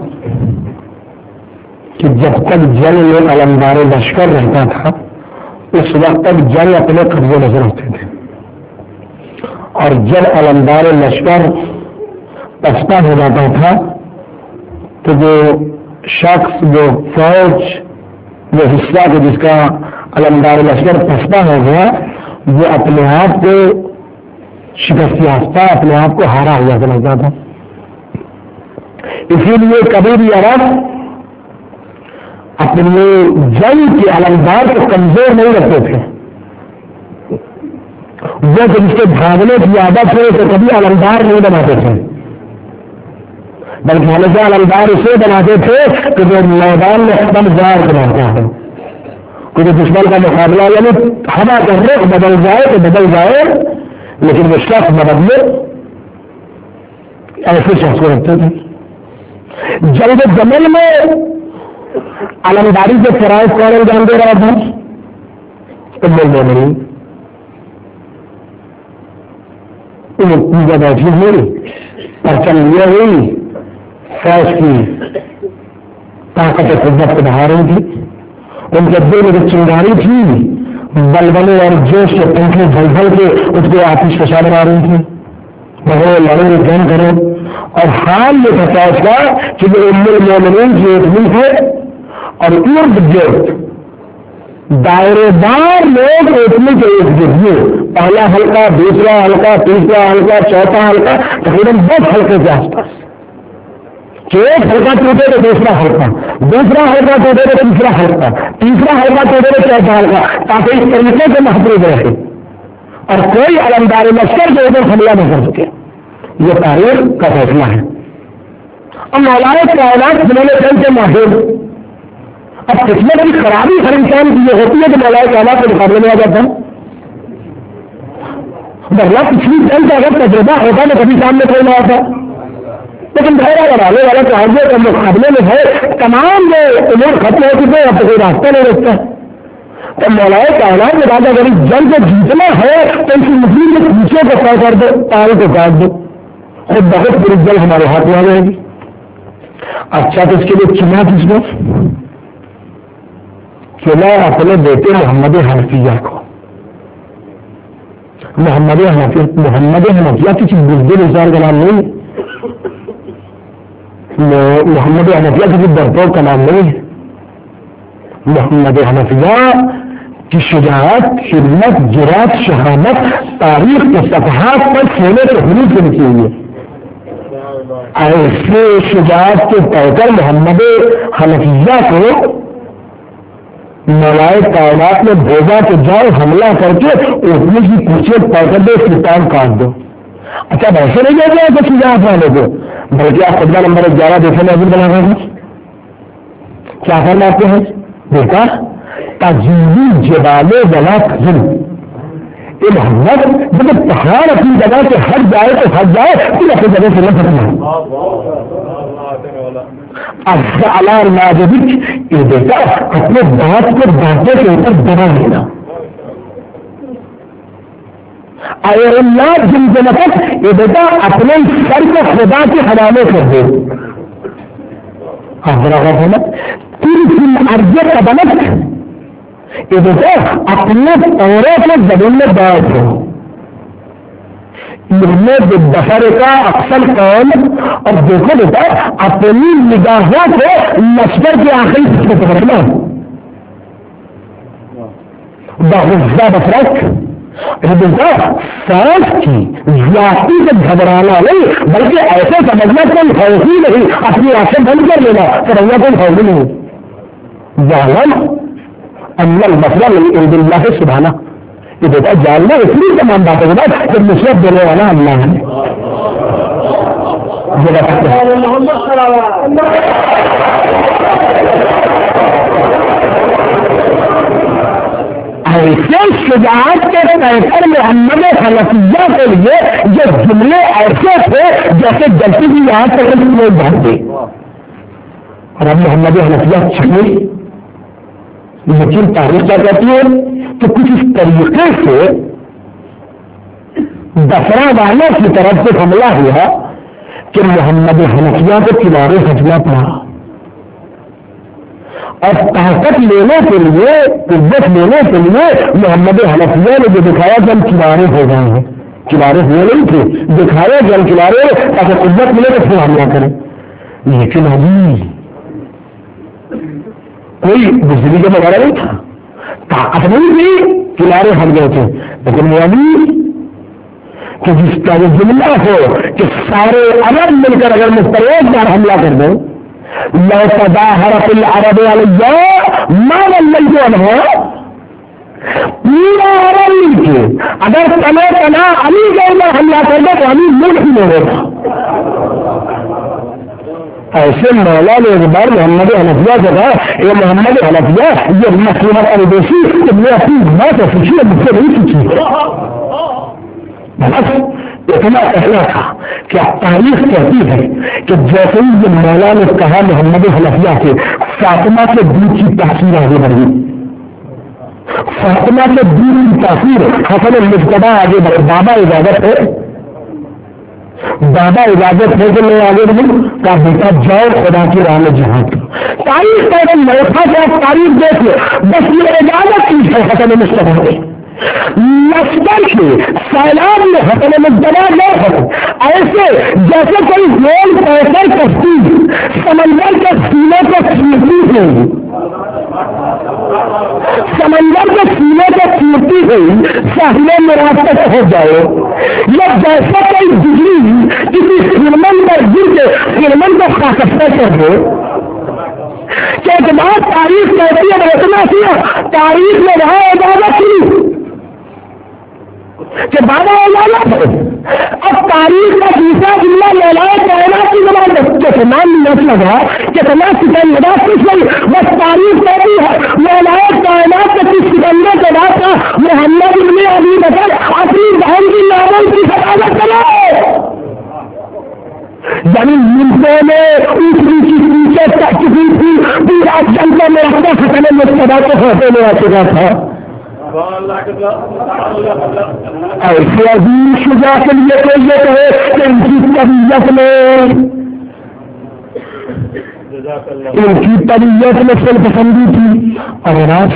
کہ جب تک جنگ میں علمدار لشکر رہتا تھا اس وقت تک جنگ اپنے قبضے نظر ہوتے تھے، اور جب علمدار لشکر پسپا ہو جاتا تھا تو جو شخص جو فوج وہ حصہ کو جس کا علمدار لشکر پسپا ہو گیا وہ اپنے آپ کو شکست یافتہ اپنے آپ کو ہارا ہوا سمجھتا تھا۔ اسی لیے کبھی بھی عرب اپنے جنگ کے علمدار کو کمزور نہیں رکھتے تھے. وہ جب اس کے بھاگنے کی عادت ہے تو کبھی علمدار نہیں بناتے تھے، بلکہ ہمیشہ علمدار اسے بناتے تھے کہ جو میدان میں قدم زار بناتا ہے، کیونکہ دشمن کا مقابلہ یعنی ہوا کا رخ بدل جائے تو بدل جائے، لیکن وہ شخص بدلے ایسے شخص کو رکھتے تھے. جنگ جمل میں علمداری کے فرائض کون انجام دے رہا تھا؟ المؤمنین. پوجا بیٹھی ہوئی، پرچم لیے ہوئی، فوج کی طاقت قدرت کو بڑھا رہی تھی، ان کے دل میں چنگاری تھی، بلبلے اور جوش کے پنکھے بھل بھل کے اس کو آتش فشا بنا رہی تھی. وہ لڑے جنگ کرو، اور حال یہ تھا فوج کا کہ وہ ام المومنین کی ایک ملک ہے اور ارد گرد دائرے دار لوگ ایٹمی کے ارد گرد، پہلا حلقہ، دوسرا حلقہ، تیسرا حلقہ، چوتھا حلقہ، تقریباً 10 حلقے کے آس پاس، کہ ایک حلقہ ٹوٹے تو دوسرا حلقہ، دوسرا حلقہ ٹوٹے تو تیسرا حلقہ، تیسرا حلقہ ٹوٹے تو چوتھا حلقہ، تاکہ اس طریقے سے محفوظ رہے اور کوئی علمدار لشکر کے اوپر حملہ نہ کر سکے. یہ تاریخ کا فیصلہ ہے. اب مولانا کائنات جنہوں نے سے ماہر، اب قسمت کی خرابی ہر انسان کی یہ ہوتی ہے کہ مولانا کائنات کے مقابلے میں آ جاتا ہے. ورنہ پچھلی جنگ کا اگر تجربہ ہوتا تو کبھی سامنے کوئی نہ آتا، لیکن بہرا بنانے والا چاہیے کہ مقابلے میں ہے تمام جو امور ختم ہو چکے اب تو کوئی راستہ نہیں رکھتا. تو مولانا کائنات میں بات اگر اس جنگ کو جیتنا ہے تو اس مسلم کے پیچھے کو طے کر دو، تاروں کو کاٹ دو، اور بہت بڑی جنگ ہمارے ہاتھ میں آ جائے گی. اچھا تو اس کے لیے چنا کس کو؟ چنا اپنے بیٹے محمد حنفیہ کو. محمد حنفیہ کسی بزدل انسان کا نام نہیں، محمد حنفیہ کسی برتور کا نام نہیں ہے. محمد حنفیہ کی شجاعت، خدمت، جرات، شہامت تاریخ کے صفحات پر سونے کے حروف سے لکھی ہوئی ہے. ایسے شجاعت کے پیکر محمد حنفیہ کو مولانا کائنات میں بھیجا کہ جاؤ حملہ کر کے اٹھنے کی پیچھے پیکر دو، کتاب کاٹ دو. اچھا ویسے نہیں کہتے ہیں کچھ شجاعت والے کو، بلکہ آپ خطبہ نمبر 11 دیکھیں نظر بنا رہے ہیں. کیا فرماتے ہیں؟ دیکھا تجیبی جبال ولا تزل. یہ محمد جب پہاڑ اپنی جگہ سے ہٹ جائے تو ہٹ جائے، پھر اپنی جگہ سے نہ ہٹنا. یہ بیٹا اپنے بات کو باتوں کے اوپر دبا لینا. اللہ جن کے مطلب یہ بیٹا اپنے سر کو خدا کے حوالے کر دے. ارجت کا بنت یہ بیٹا اپنے پورے کے زمین میں بیٹھ ہو. دفر کا اکثر قوم، اور دیکھو بیٹا اپنی نگاہوں کو لشکر کے آخری سے پکڑنا. بہت بفرق بیٹا فوج کی ذاتی سے گھبرانا نہیں، بلکہ ایسے سمجھنا کوئی فوج ہی نہیں، اپنی آنکھیں بند کر لینا سمجھنا کوئی فوج نہیں. ظالم اللہ مسئلہ عند اللہ سبحانہ. یہ بیٹا جاننا اس لیے تمام باتوں کے بعد جب نصرت دینے والا اللہ ہے. ایسے شجاعت کے پیکر محمد حنفیہ کے لیے یہ جملے ایسے تھے جیسے جلتی بھی یہاں تک لوگ بھرتے. اور اب محمد حنفیہ چھوڑی، لیکن تاریخ کیا کہتی ہے کہ کچھ اس طریقے سے دفرا والوں کی طرف سے حملہ ہوا کہ محمد حنفیہ کو کنارے ہٹنا پڑا، اور طاقت لینے کے لیے، قوت لینے کے لیے محمد حنفیہ نے جو دکھایا کہ ہم کنارے ہو گئے ہیں. کنارے ہوئے نہیں تھے، دکھایا کہ ہم کنارے تاکہ قوت ملے تو پھر حملہ کریں. لیکن ابھی کوئی بجلی کا وغیرہ نہیں تھا، طاقت نہیں تھی، کنارے ہٹ گئے تھے. لیکن وہ ابھی کہ جس کا یہ جملہ ہو کہ سارے عرب مل کر اگر مستقل بار حملہ کر دیں لو تظاهرت العرب علیہ ما ولیت عنہ، پورا عرب مل کے اگر تنا علی گئے حملہ کر دے تو علی ملک ہی نہیں ہوگا. ایسے مولانا اقبال محمد حنفیہ سے کہا یہ محمد حنفیہ یہ مسلمہ اردوسی کہ میں اپنی بات سوچی ہے مجھ سے نہیں سوچی. بس اتنا کہنا تھا کہ تاریخ کہتی ہے کہ جیسے ہی یہ مولانا نے کہا محمد حنفیہ سے فاطمہ کے دودھ کی تاثیر آگے بڑھی. فاطمہ کے دودھ کی تاثیر حسن مجتبیٰ آگے بڑھے. بابا اجازت ہے، بابا اجازت ہے کہ میں آگے بڑھوں کا بیٹا جاؤ خدا کی راہ میں جہاد. تاریخ کا موقع سے آپ تاریخ دیکھ لو، بس یہ اجازت کی ہے حسن مجتبیٰ نے. لشکر کے سیلاب میں حسن مجتبیٰ نہ ہو ایسے جیسے کوئی گول پیسے کشتی سمندر کے سینے کو چیرتی ہوئی، سمندر کے سینے کو چیرتی ہوئی ساحل مرافت ہو جائے، یا جیسا کوئی بجلی کسی فلمن پر گر کے فلمن کو خاکستہ کر دے. کہ اعتبار تاریخ کہتی ہے اتنا کیا تاریخ میں رہا اجازت کی کہ بابا اجازت ہے. اب تاریخ کا دوسرا جملہ لہلائے کائنات کی زبان کتنا منت لگا کتنا سکن لگا کچھ نہیں، بس تاریخ کہتی ہے لہلائے کائنات کے کچھ سکندے کے بعد کا محمد ابن ابی بکر اپنی بہن کی ناول کی حفاظت کرے. یعنی ملکوں میں اوپری کی نیچے چکی تھی پورا جنگوں میں رکھتا حسن مجتبیٰ کو ہوتے میں آ چکا تھا. ایسے عظیم شجاع کے لیے تو یہ کہے کہ ان کی طبیعت میں سل پسندی تھی. اور آپ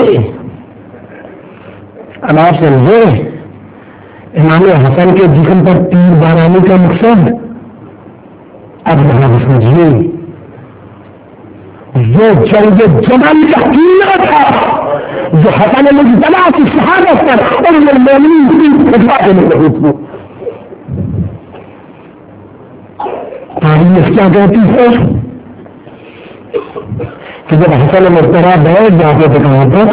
سمجھے امام حسن کے جسم پر تیر بارانی کا مقصد اب یہاں سمجھیے وہ جنگ جمل کا قیمت تھا جو حسن مجتبیٰ کی شہادت پر اور المومنین کی خطبہ دینے لگی تھی. تاریخ کیا کہتی ہے کہ جب حسن مجتبیٰ بیٹھ جاتے تھے کہاں پر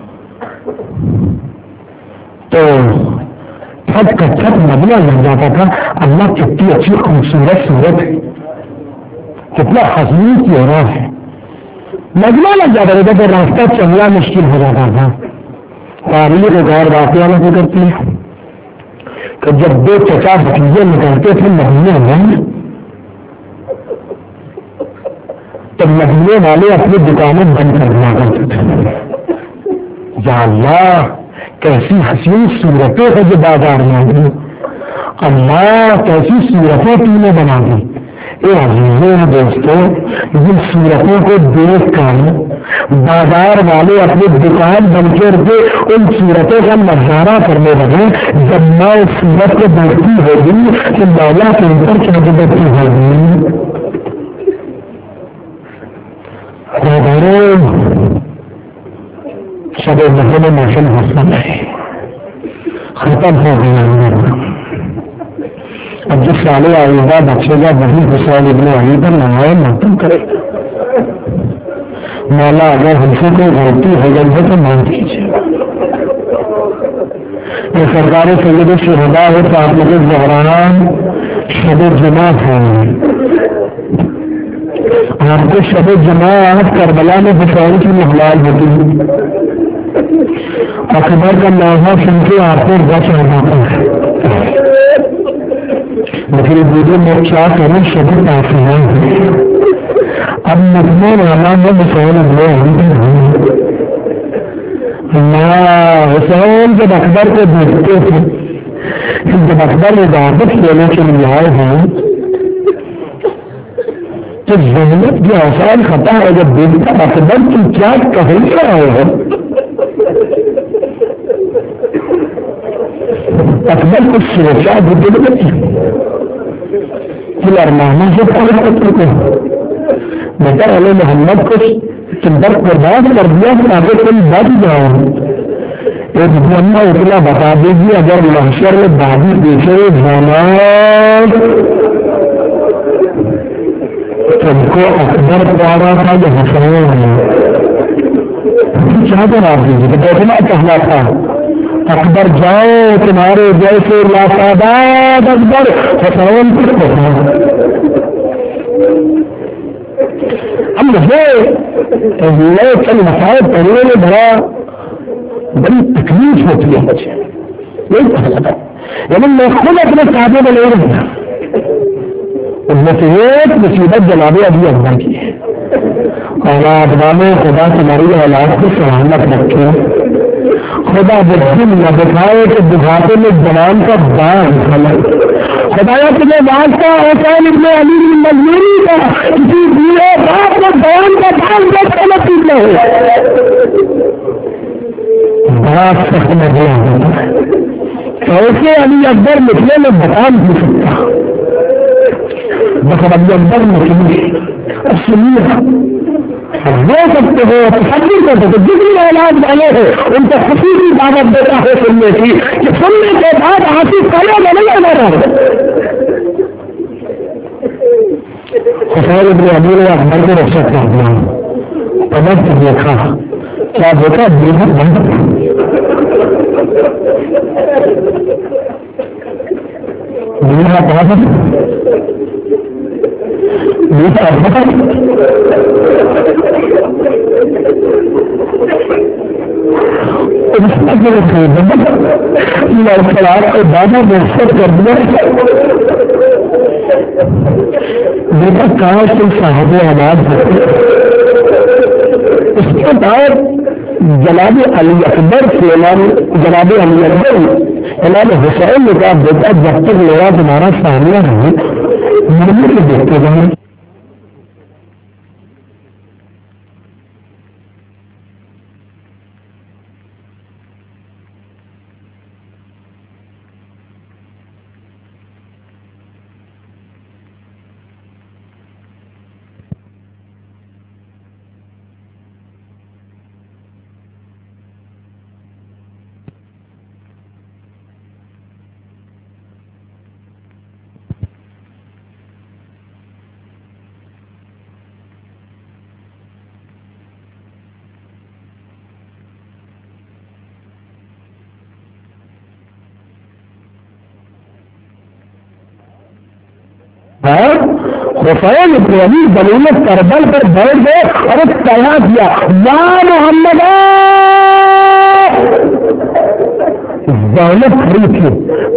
تو چھت کا چھت مدینہ لگ جاتا تھا. اللہ کتنی اچھی خوبصورت صورت ہے، کتنا حسین کی ہو رہا ہے. مجمع لگ جاتا تھا تو راستہ چلنا مشکل ہو جاتا تھا. تاریخ ایک اور واقعہ نہیں کرتی ہے کہ جب دو چچا بھتیجے نکلتے تھے مدینے میں تو مدینے والے اپنی دکانیں بند کر دیا کرتے تھے. یا اللہ کیسی حسین صورتیں ہے جو بازار میں آئی، اللہ کیسی صورتیں تم نے بنا دی. دوستوں جن صورتوں کو دیکھ کر بازار والے اپنی دکان بند کر کے ان صورتوں کا نظارہ کرنے لگے. جب میں اس صورت کو دیکھتی ہوگی کہ مولا کے اوپر کیا دیکھتی ہوگی. شب محرم موسم حسن ہے ختم ہو گیا. اب جس سالے آئندہ بچے گا وہی حسین ابن علی پر نمائے محتم کرے. مولا اگر ہم سے کوئی غلطی ہو گئی ہے تو مان دیجیے. یہ سرکار سید الشہداء ہے تو آپ لوگ زہران شب جمعہ ہے. آپ کو شب جمعہ کربلا میں حسین کی محلال ہوتی ہے. اکبر کا لوحہ سن کے آپ کو بچ جاتا ہے. لیکن ویڈیو میں کیا کریں شدید تاثیر ہے. اب مجموعہ والا میں حسین حسین جب اکبر کو دیکھتے تھے جب اکبر عبادت لینے کے لیے آئے ہیں تو ذہنت کی آسان خطا ہے. جب دیکھتا اکبر کی کیا کہیں سے آئے ہیں اکبر کچھ سوچا بدل ارمانوں سے بیٹا علیہ محمد کو چندر برباد کر دیا کہ آگے کوئی بچ جاؤ. ایک جملہ اتنا بتا دیجیے اگر محشر میں دادی دیکھے تم کو اکبر پیارا تھا یا حسین؟ چاہتے آپ دیجیے تو بیٹھنا چاہنا تھا اکبر جاؤ تمہارے جیسے لاسادات اکبر حسین کس کو تھا؟ ہم مجھے نئے چند مسائل پڑھنے میں بڑی تکلیف ہوتی ہے مجھے یہی پسند ہے، لیکن میں خود اپنے صحابے میں نہیں رہتا، ان میں سے ایک مصیبت جناب علی اکبر کی ہے، اولاد والے خدا تمہاری اولاد کو سلامت رکھے، خدا دن نہ دکھائے کہ بڑھاپے میں جوان کا باغ نکلے، خدایا تمہیں واسطہ حسین ابن علی کی مجبوری کا کسی بوڑھے باپ کو جوان کا باغ دیکھنے نصیب نہ ہو، بڑا سخت مسئلہ ہوتا ہے، ایسے علی اکبر نکلے میں بتا نہیں سکتا، بس علی اکبر نکلے سنیے رو سکتے ہو تصور کر سکتے، جتنی اولاد والے ہیں ان کو خوشی کی دعوت دیتا ہے سننے کی کہ سننے کے بعد آنسو کرے گا نہیں آ رہا ہے۔ حسین ابن علی نے اکبر کو رخصت کر دیا، پلٹ کر دیکھا کیا دیکھا بےحد بند میرا بہت دادا رخصت کر دیا، بیٹا کاش تم صاحب آباد ہوتے، اس کے بعد جناب علی اکبر سے جناب علی اکبر امام حسین نے کہا بیٹا جب تک میرا تمہارا سامنا ہے مجھے کو دیکھتے جائیں، حسین ابن علی بنیت کربل پر بیٹھ گئے اور ایک کہا کیا یا محمد زینب کھڑی تھی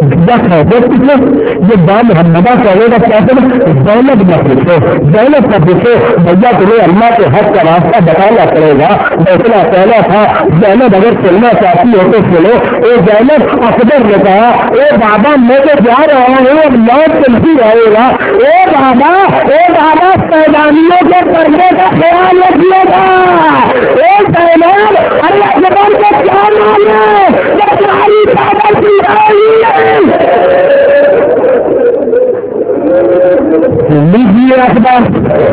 یہ با محمدہ کہے گا کہتے ہیں زینب نہ پوچھو، زینب نہ پوچھو بھیا تمہیں اللہ کے حق کا راستہ بتانا پڑے گا، بیٹھنا پہلا تھا زینب اگر چلنا چاہتی ہو تو چلو، اے زینب اکبر نے کہا اے بابا میں تو جا رہا ہوں اب موت تو نہیں رہے گا، اے بابا پیدانیوں کے کرنے کا خیال رکھیے گا، اے زینب ارے اکبر کو کیا نام ہے تمہاری بابا کی لیجیے اکبر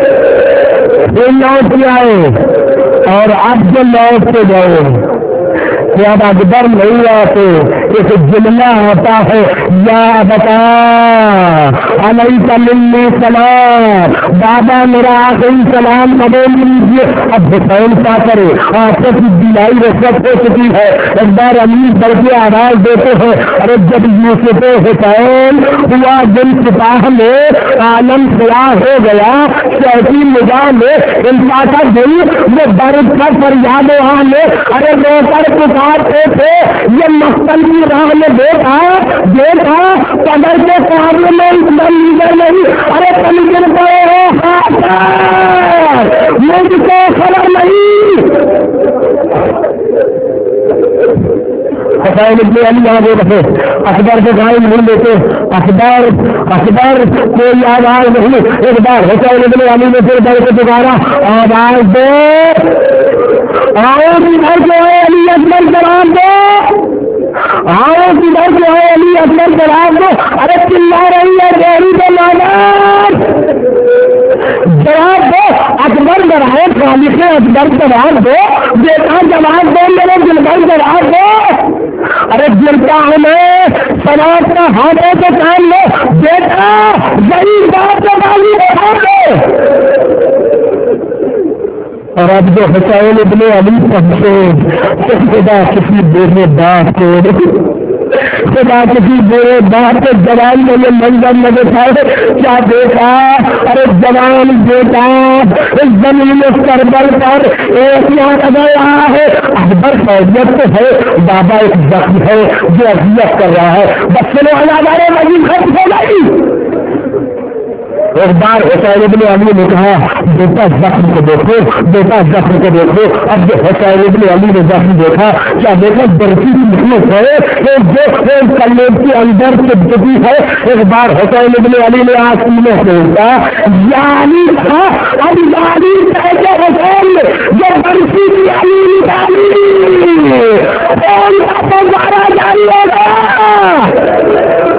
لوٹ کے آئے اور اب جو لوٹ کے گئے اب اکبر نہیں آتے، ایک جملہ ہوتا ہے یا بتا علیک منی سلام، بابا میرا آخری سلام قبول لیجیے۔ اب حسین کیا کرے، آنکھوں کی دلائی رخصت ہو چکی ہے، ایک بار امیر بڑھ کے آواز دیتے ہیں ارے جب یوسف حسین ہوا دن سپاہ میں عالم سیاہ ہو گیا، چوتھی نگاہ میں انسا کا دل وہ برد کا فریاد میں ارے رو کر پکارتے تھے، یہ مقتل کی راہ میں دیکھا قدر کے قابل میں لیڈر نہیں، ارے تنظر پڑے ہو مجھ کو خبر نہیں۔ حسین ابن علی یہاں دے رکھے، اکبر کے گائے نہیں لیتے، اکبر کوئی آواز نہیں، ایک بار حسین ابن علی نے پھر بڑھ کے پکارا آواز دو، آؤ ادھر جو ہے علی اکبر جواب دو، آؤ ادھر جو ہے علی اکبر جواب دو، ارے چلا رہی ہے گہری کے مادر جواب دو، اکبر ڈرائے خالق اکبر جواب دو، بیٹا جواب دو میرے دل بھر جواب دو، ارے گرتا ہمیں سماج کا ہاتھوں سے کام لو بیٹا، غریب بات کو بازی بتا دو۔ اور اب جو حسین ابن علی پہنچے تو خدا کسی بے باپ کو خدا کسی بے باپ کے جوان میں یہ منظر نہ دکھائے کیا دیکھا. ارے جوان بیٹا اس زمین کربل پر ایک یاد اگر رہا ہے اکبر فوجیت تو ہے بابا ایک زخم ہے جو اذیت کر رہا ہے بچے لوگ ہزارے مزید خرچ ہو گئی. ایک بار حسین ابن علی نے کہا بیٹا زخم کو دیکھو بیٹا زخم کو دیکھو. اب جو حسین ابن علی نے زخم دیکھا کیا دیکھا برفی کی نکلت ہے ایک کلیب کے اندر چپچپی ہے. ایک بار حسین ابن علی نے آسمانے سے اٹھا یعنی تھا اب یعنی کہتے حسین جو برفی کی علی نکالی کون کا پنجارا جاری ہوگا.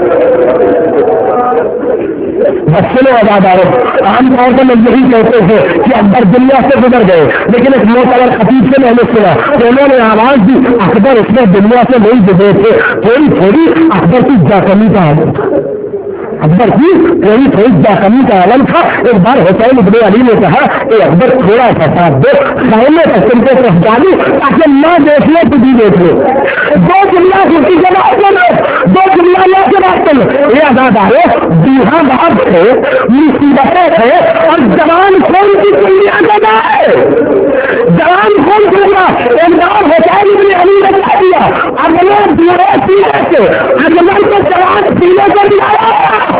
بچے آزاد آ رہے عام طور پر لوگ یہی کہتے ہیں کہ اکبر دنیا سے گزر گئے لیکن ایک موت خطیب سے میں نے سنا کہ انہوں نے آواز دی اکبر اس میں دنیا سے نہیں گزرے تھے تھوڑی اکبر کی جاکمی کا اکبر کی تھوڑی جاکمی کا عالم تھا. ایک بار حسین ابن علی نے کہا کہ اکبر تھوڑا سا ساتھ دو خیمے تک تم کو پہنچا دوں تاکہ نہ دیکھ لے تو بھی دیکھ لے. دو جملہ کی جواب دو جملہ لے کے بات کرو یہ آزاد آ رہے دیہا باب تھے مصیبتیں تھے اور جوان خون کی دنیا کا ہے جوان خون دیا. ایک بار حسین ابن علی نے کہا دیا اگلے دیے سینے سے اگلے کو جوان سینے کو دلایا.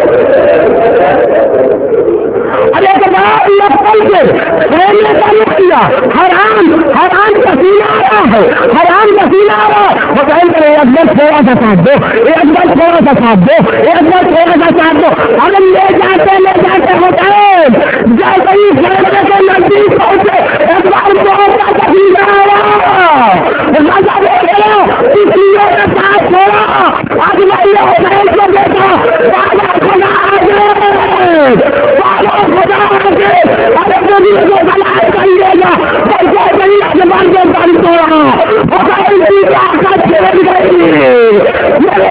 ارے لپل کے کھیلنے کا نہیں کیا حرام پسینہ آ رہا ہے حرام پسینہ آ رہا ہے. حسین کرے ایک بار تھوڑا سا ساتھ دو ایک بار تھوڑا سا ساتھ دو ایک بار تھوڑا سا ساتھ دو. ہم لے جاتے حسین جیسے ہی کھیلنے کے نزدیک پہنچے ایک بار بہت کا پسینہ آ رہا راجا بول گیا اس لیے کے ساتھ چھوڑا آج میں حسین کو دیکھا بابا خدا آگے بابا خدا آگے ارے نبی کو بلائے کریے گا بلکہ نہیں اخبار کے بند توڑا حسین کی طاقت چھوڑ گئی میرے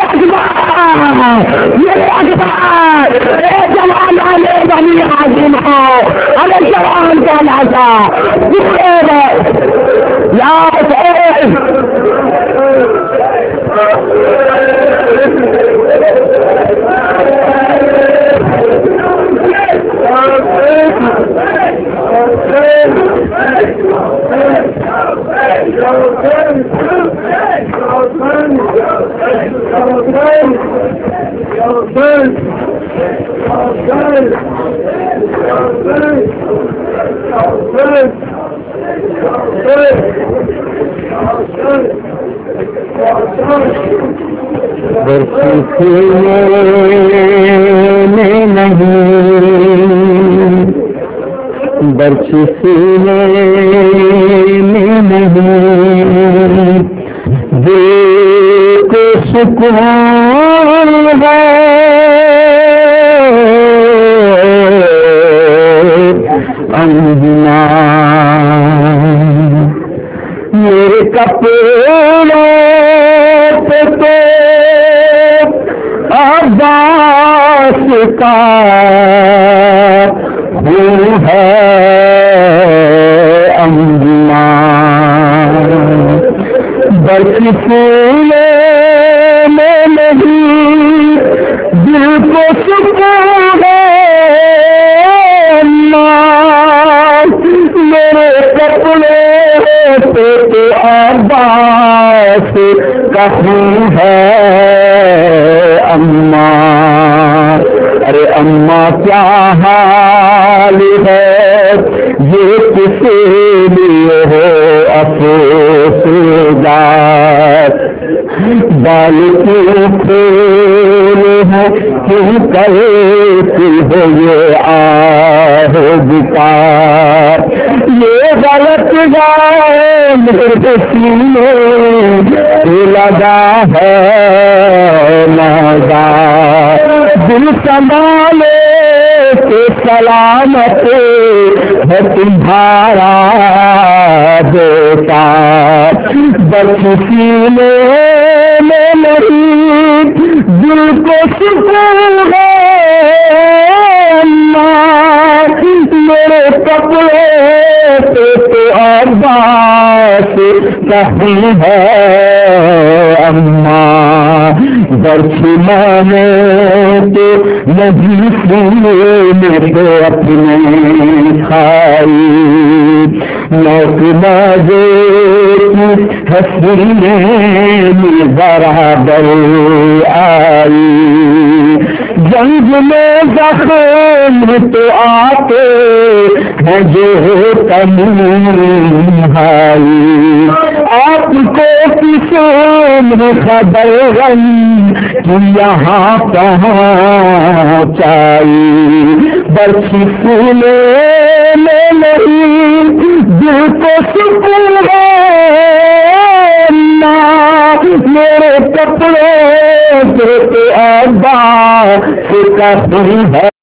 اخبار اے جوان آنے بنی عظیم ہو ارے جوان کا لاشا یا حسین برچی سینے میں نہیں دل کو سکون ہے انجنا میرے کپڑوں پہ تو عباس کا ہے انجنا برقی پھولے میں نہیں دل کو سکون ہے میرے کپڑے پہ تو عباس کہوں ہے اماں. ارے اماں کیا حال ہے یہ کسی لیے ہو افسوس دار بال کیوں پھول ہے کیوں کرتی ہو یہ آہ بکار یہ غلط گائے میرے سینے لگا ہے مزہ دل سنبھالے کے سلامت ہے تمہارا بیٹا بس سینے میں نہیں دل کو سکون ہے میرے کپڑے سے تو عباس کہیں ہے اماں، برچی مانے تو نہیں سینے سے اپنی کھائی، نوک بازے کی حسینے میں برابر آئی، جنگ میں زخم تو آتے ہیں جو تنہائی، آپ کو کسی نے خبر غم کہ یہاں پہنچائی، برچی سینے میں نہیں دل کو سکون ہے نہ، میرے کپڑے سے عباس کہیں ہے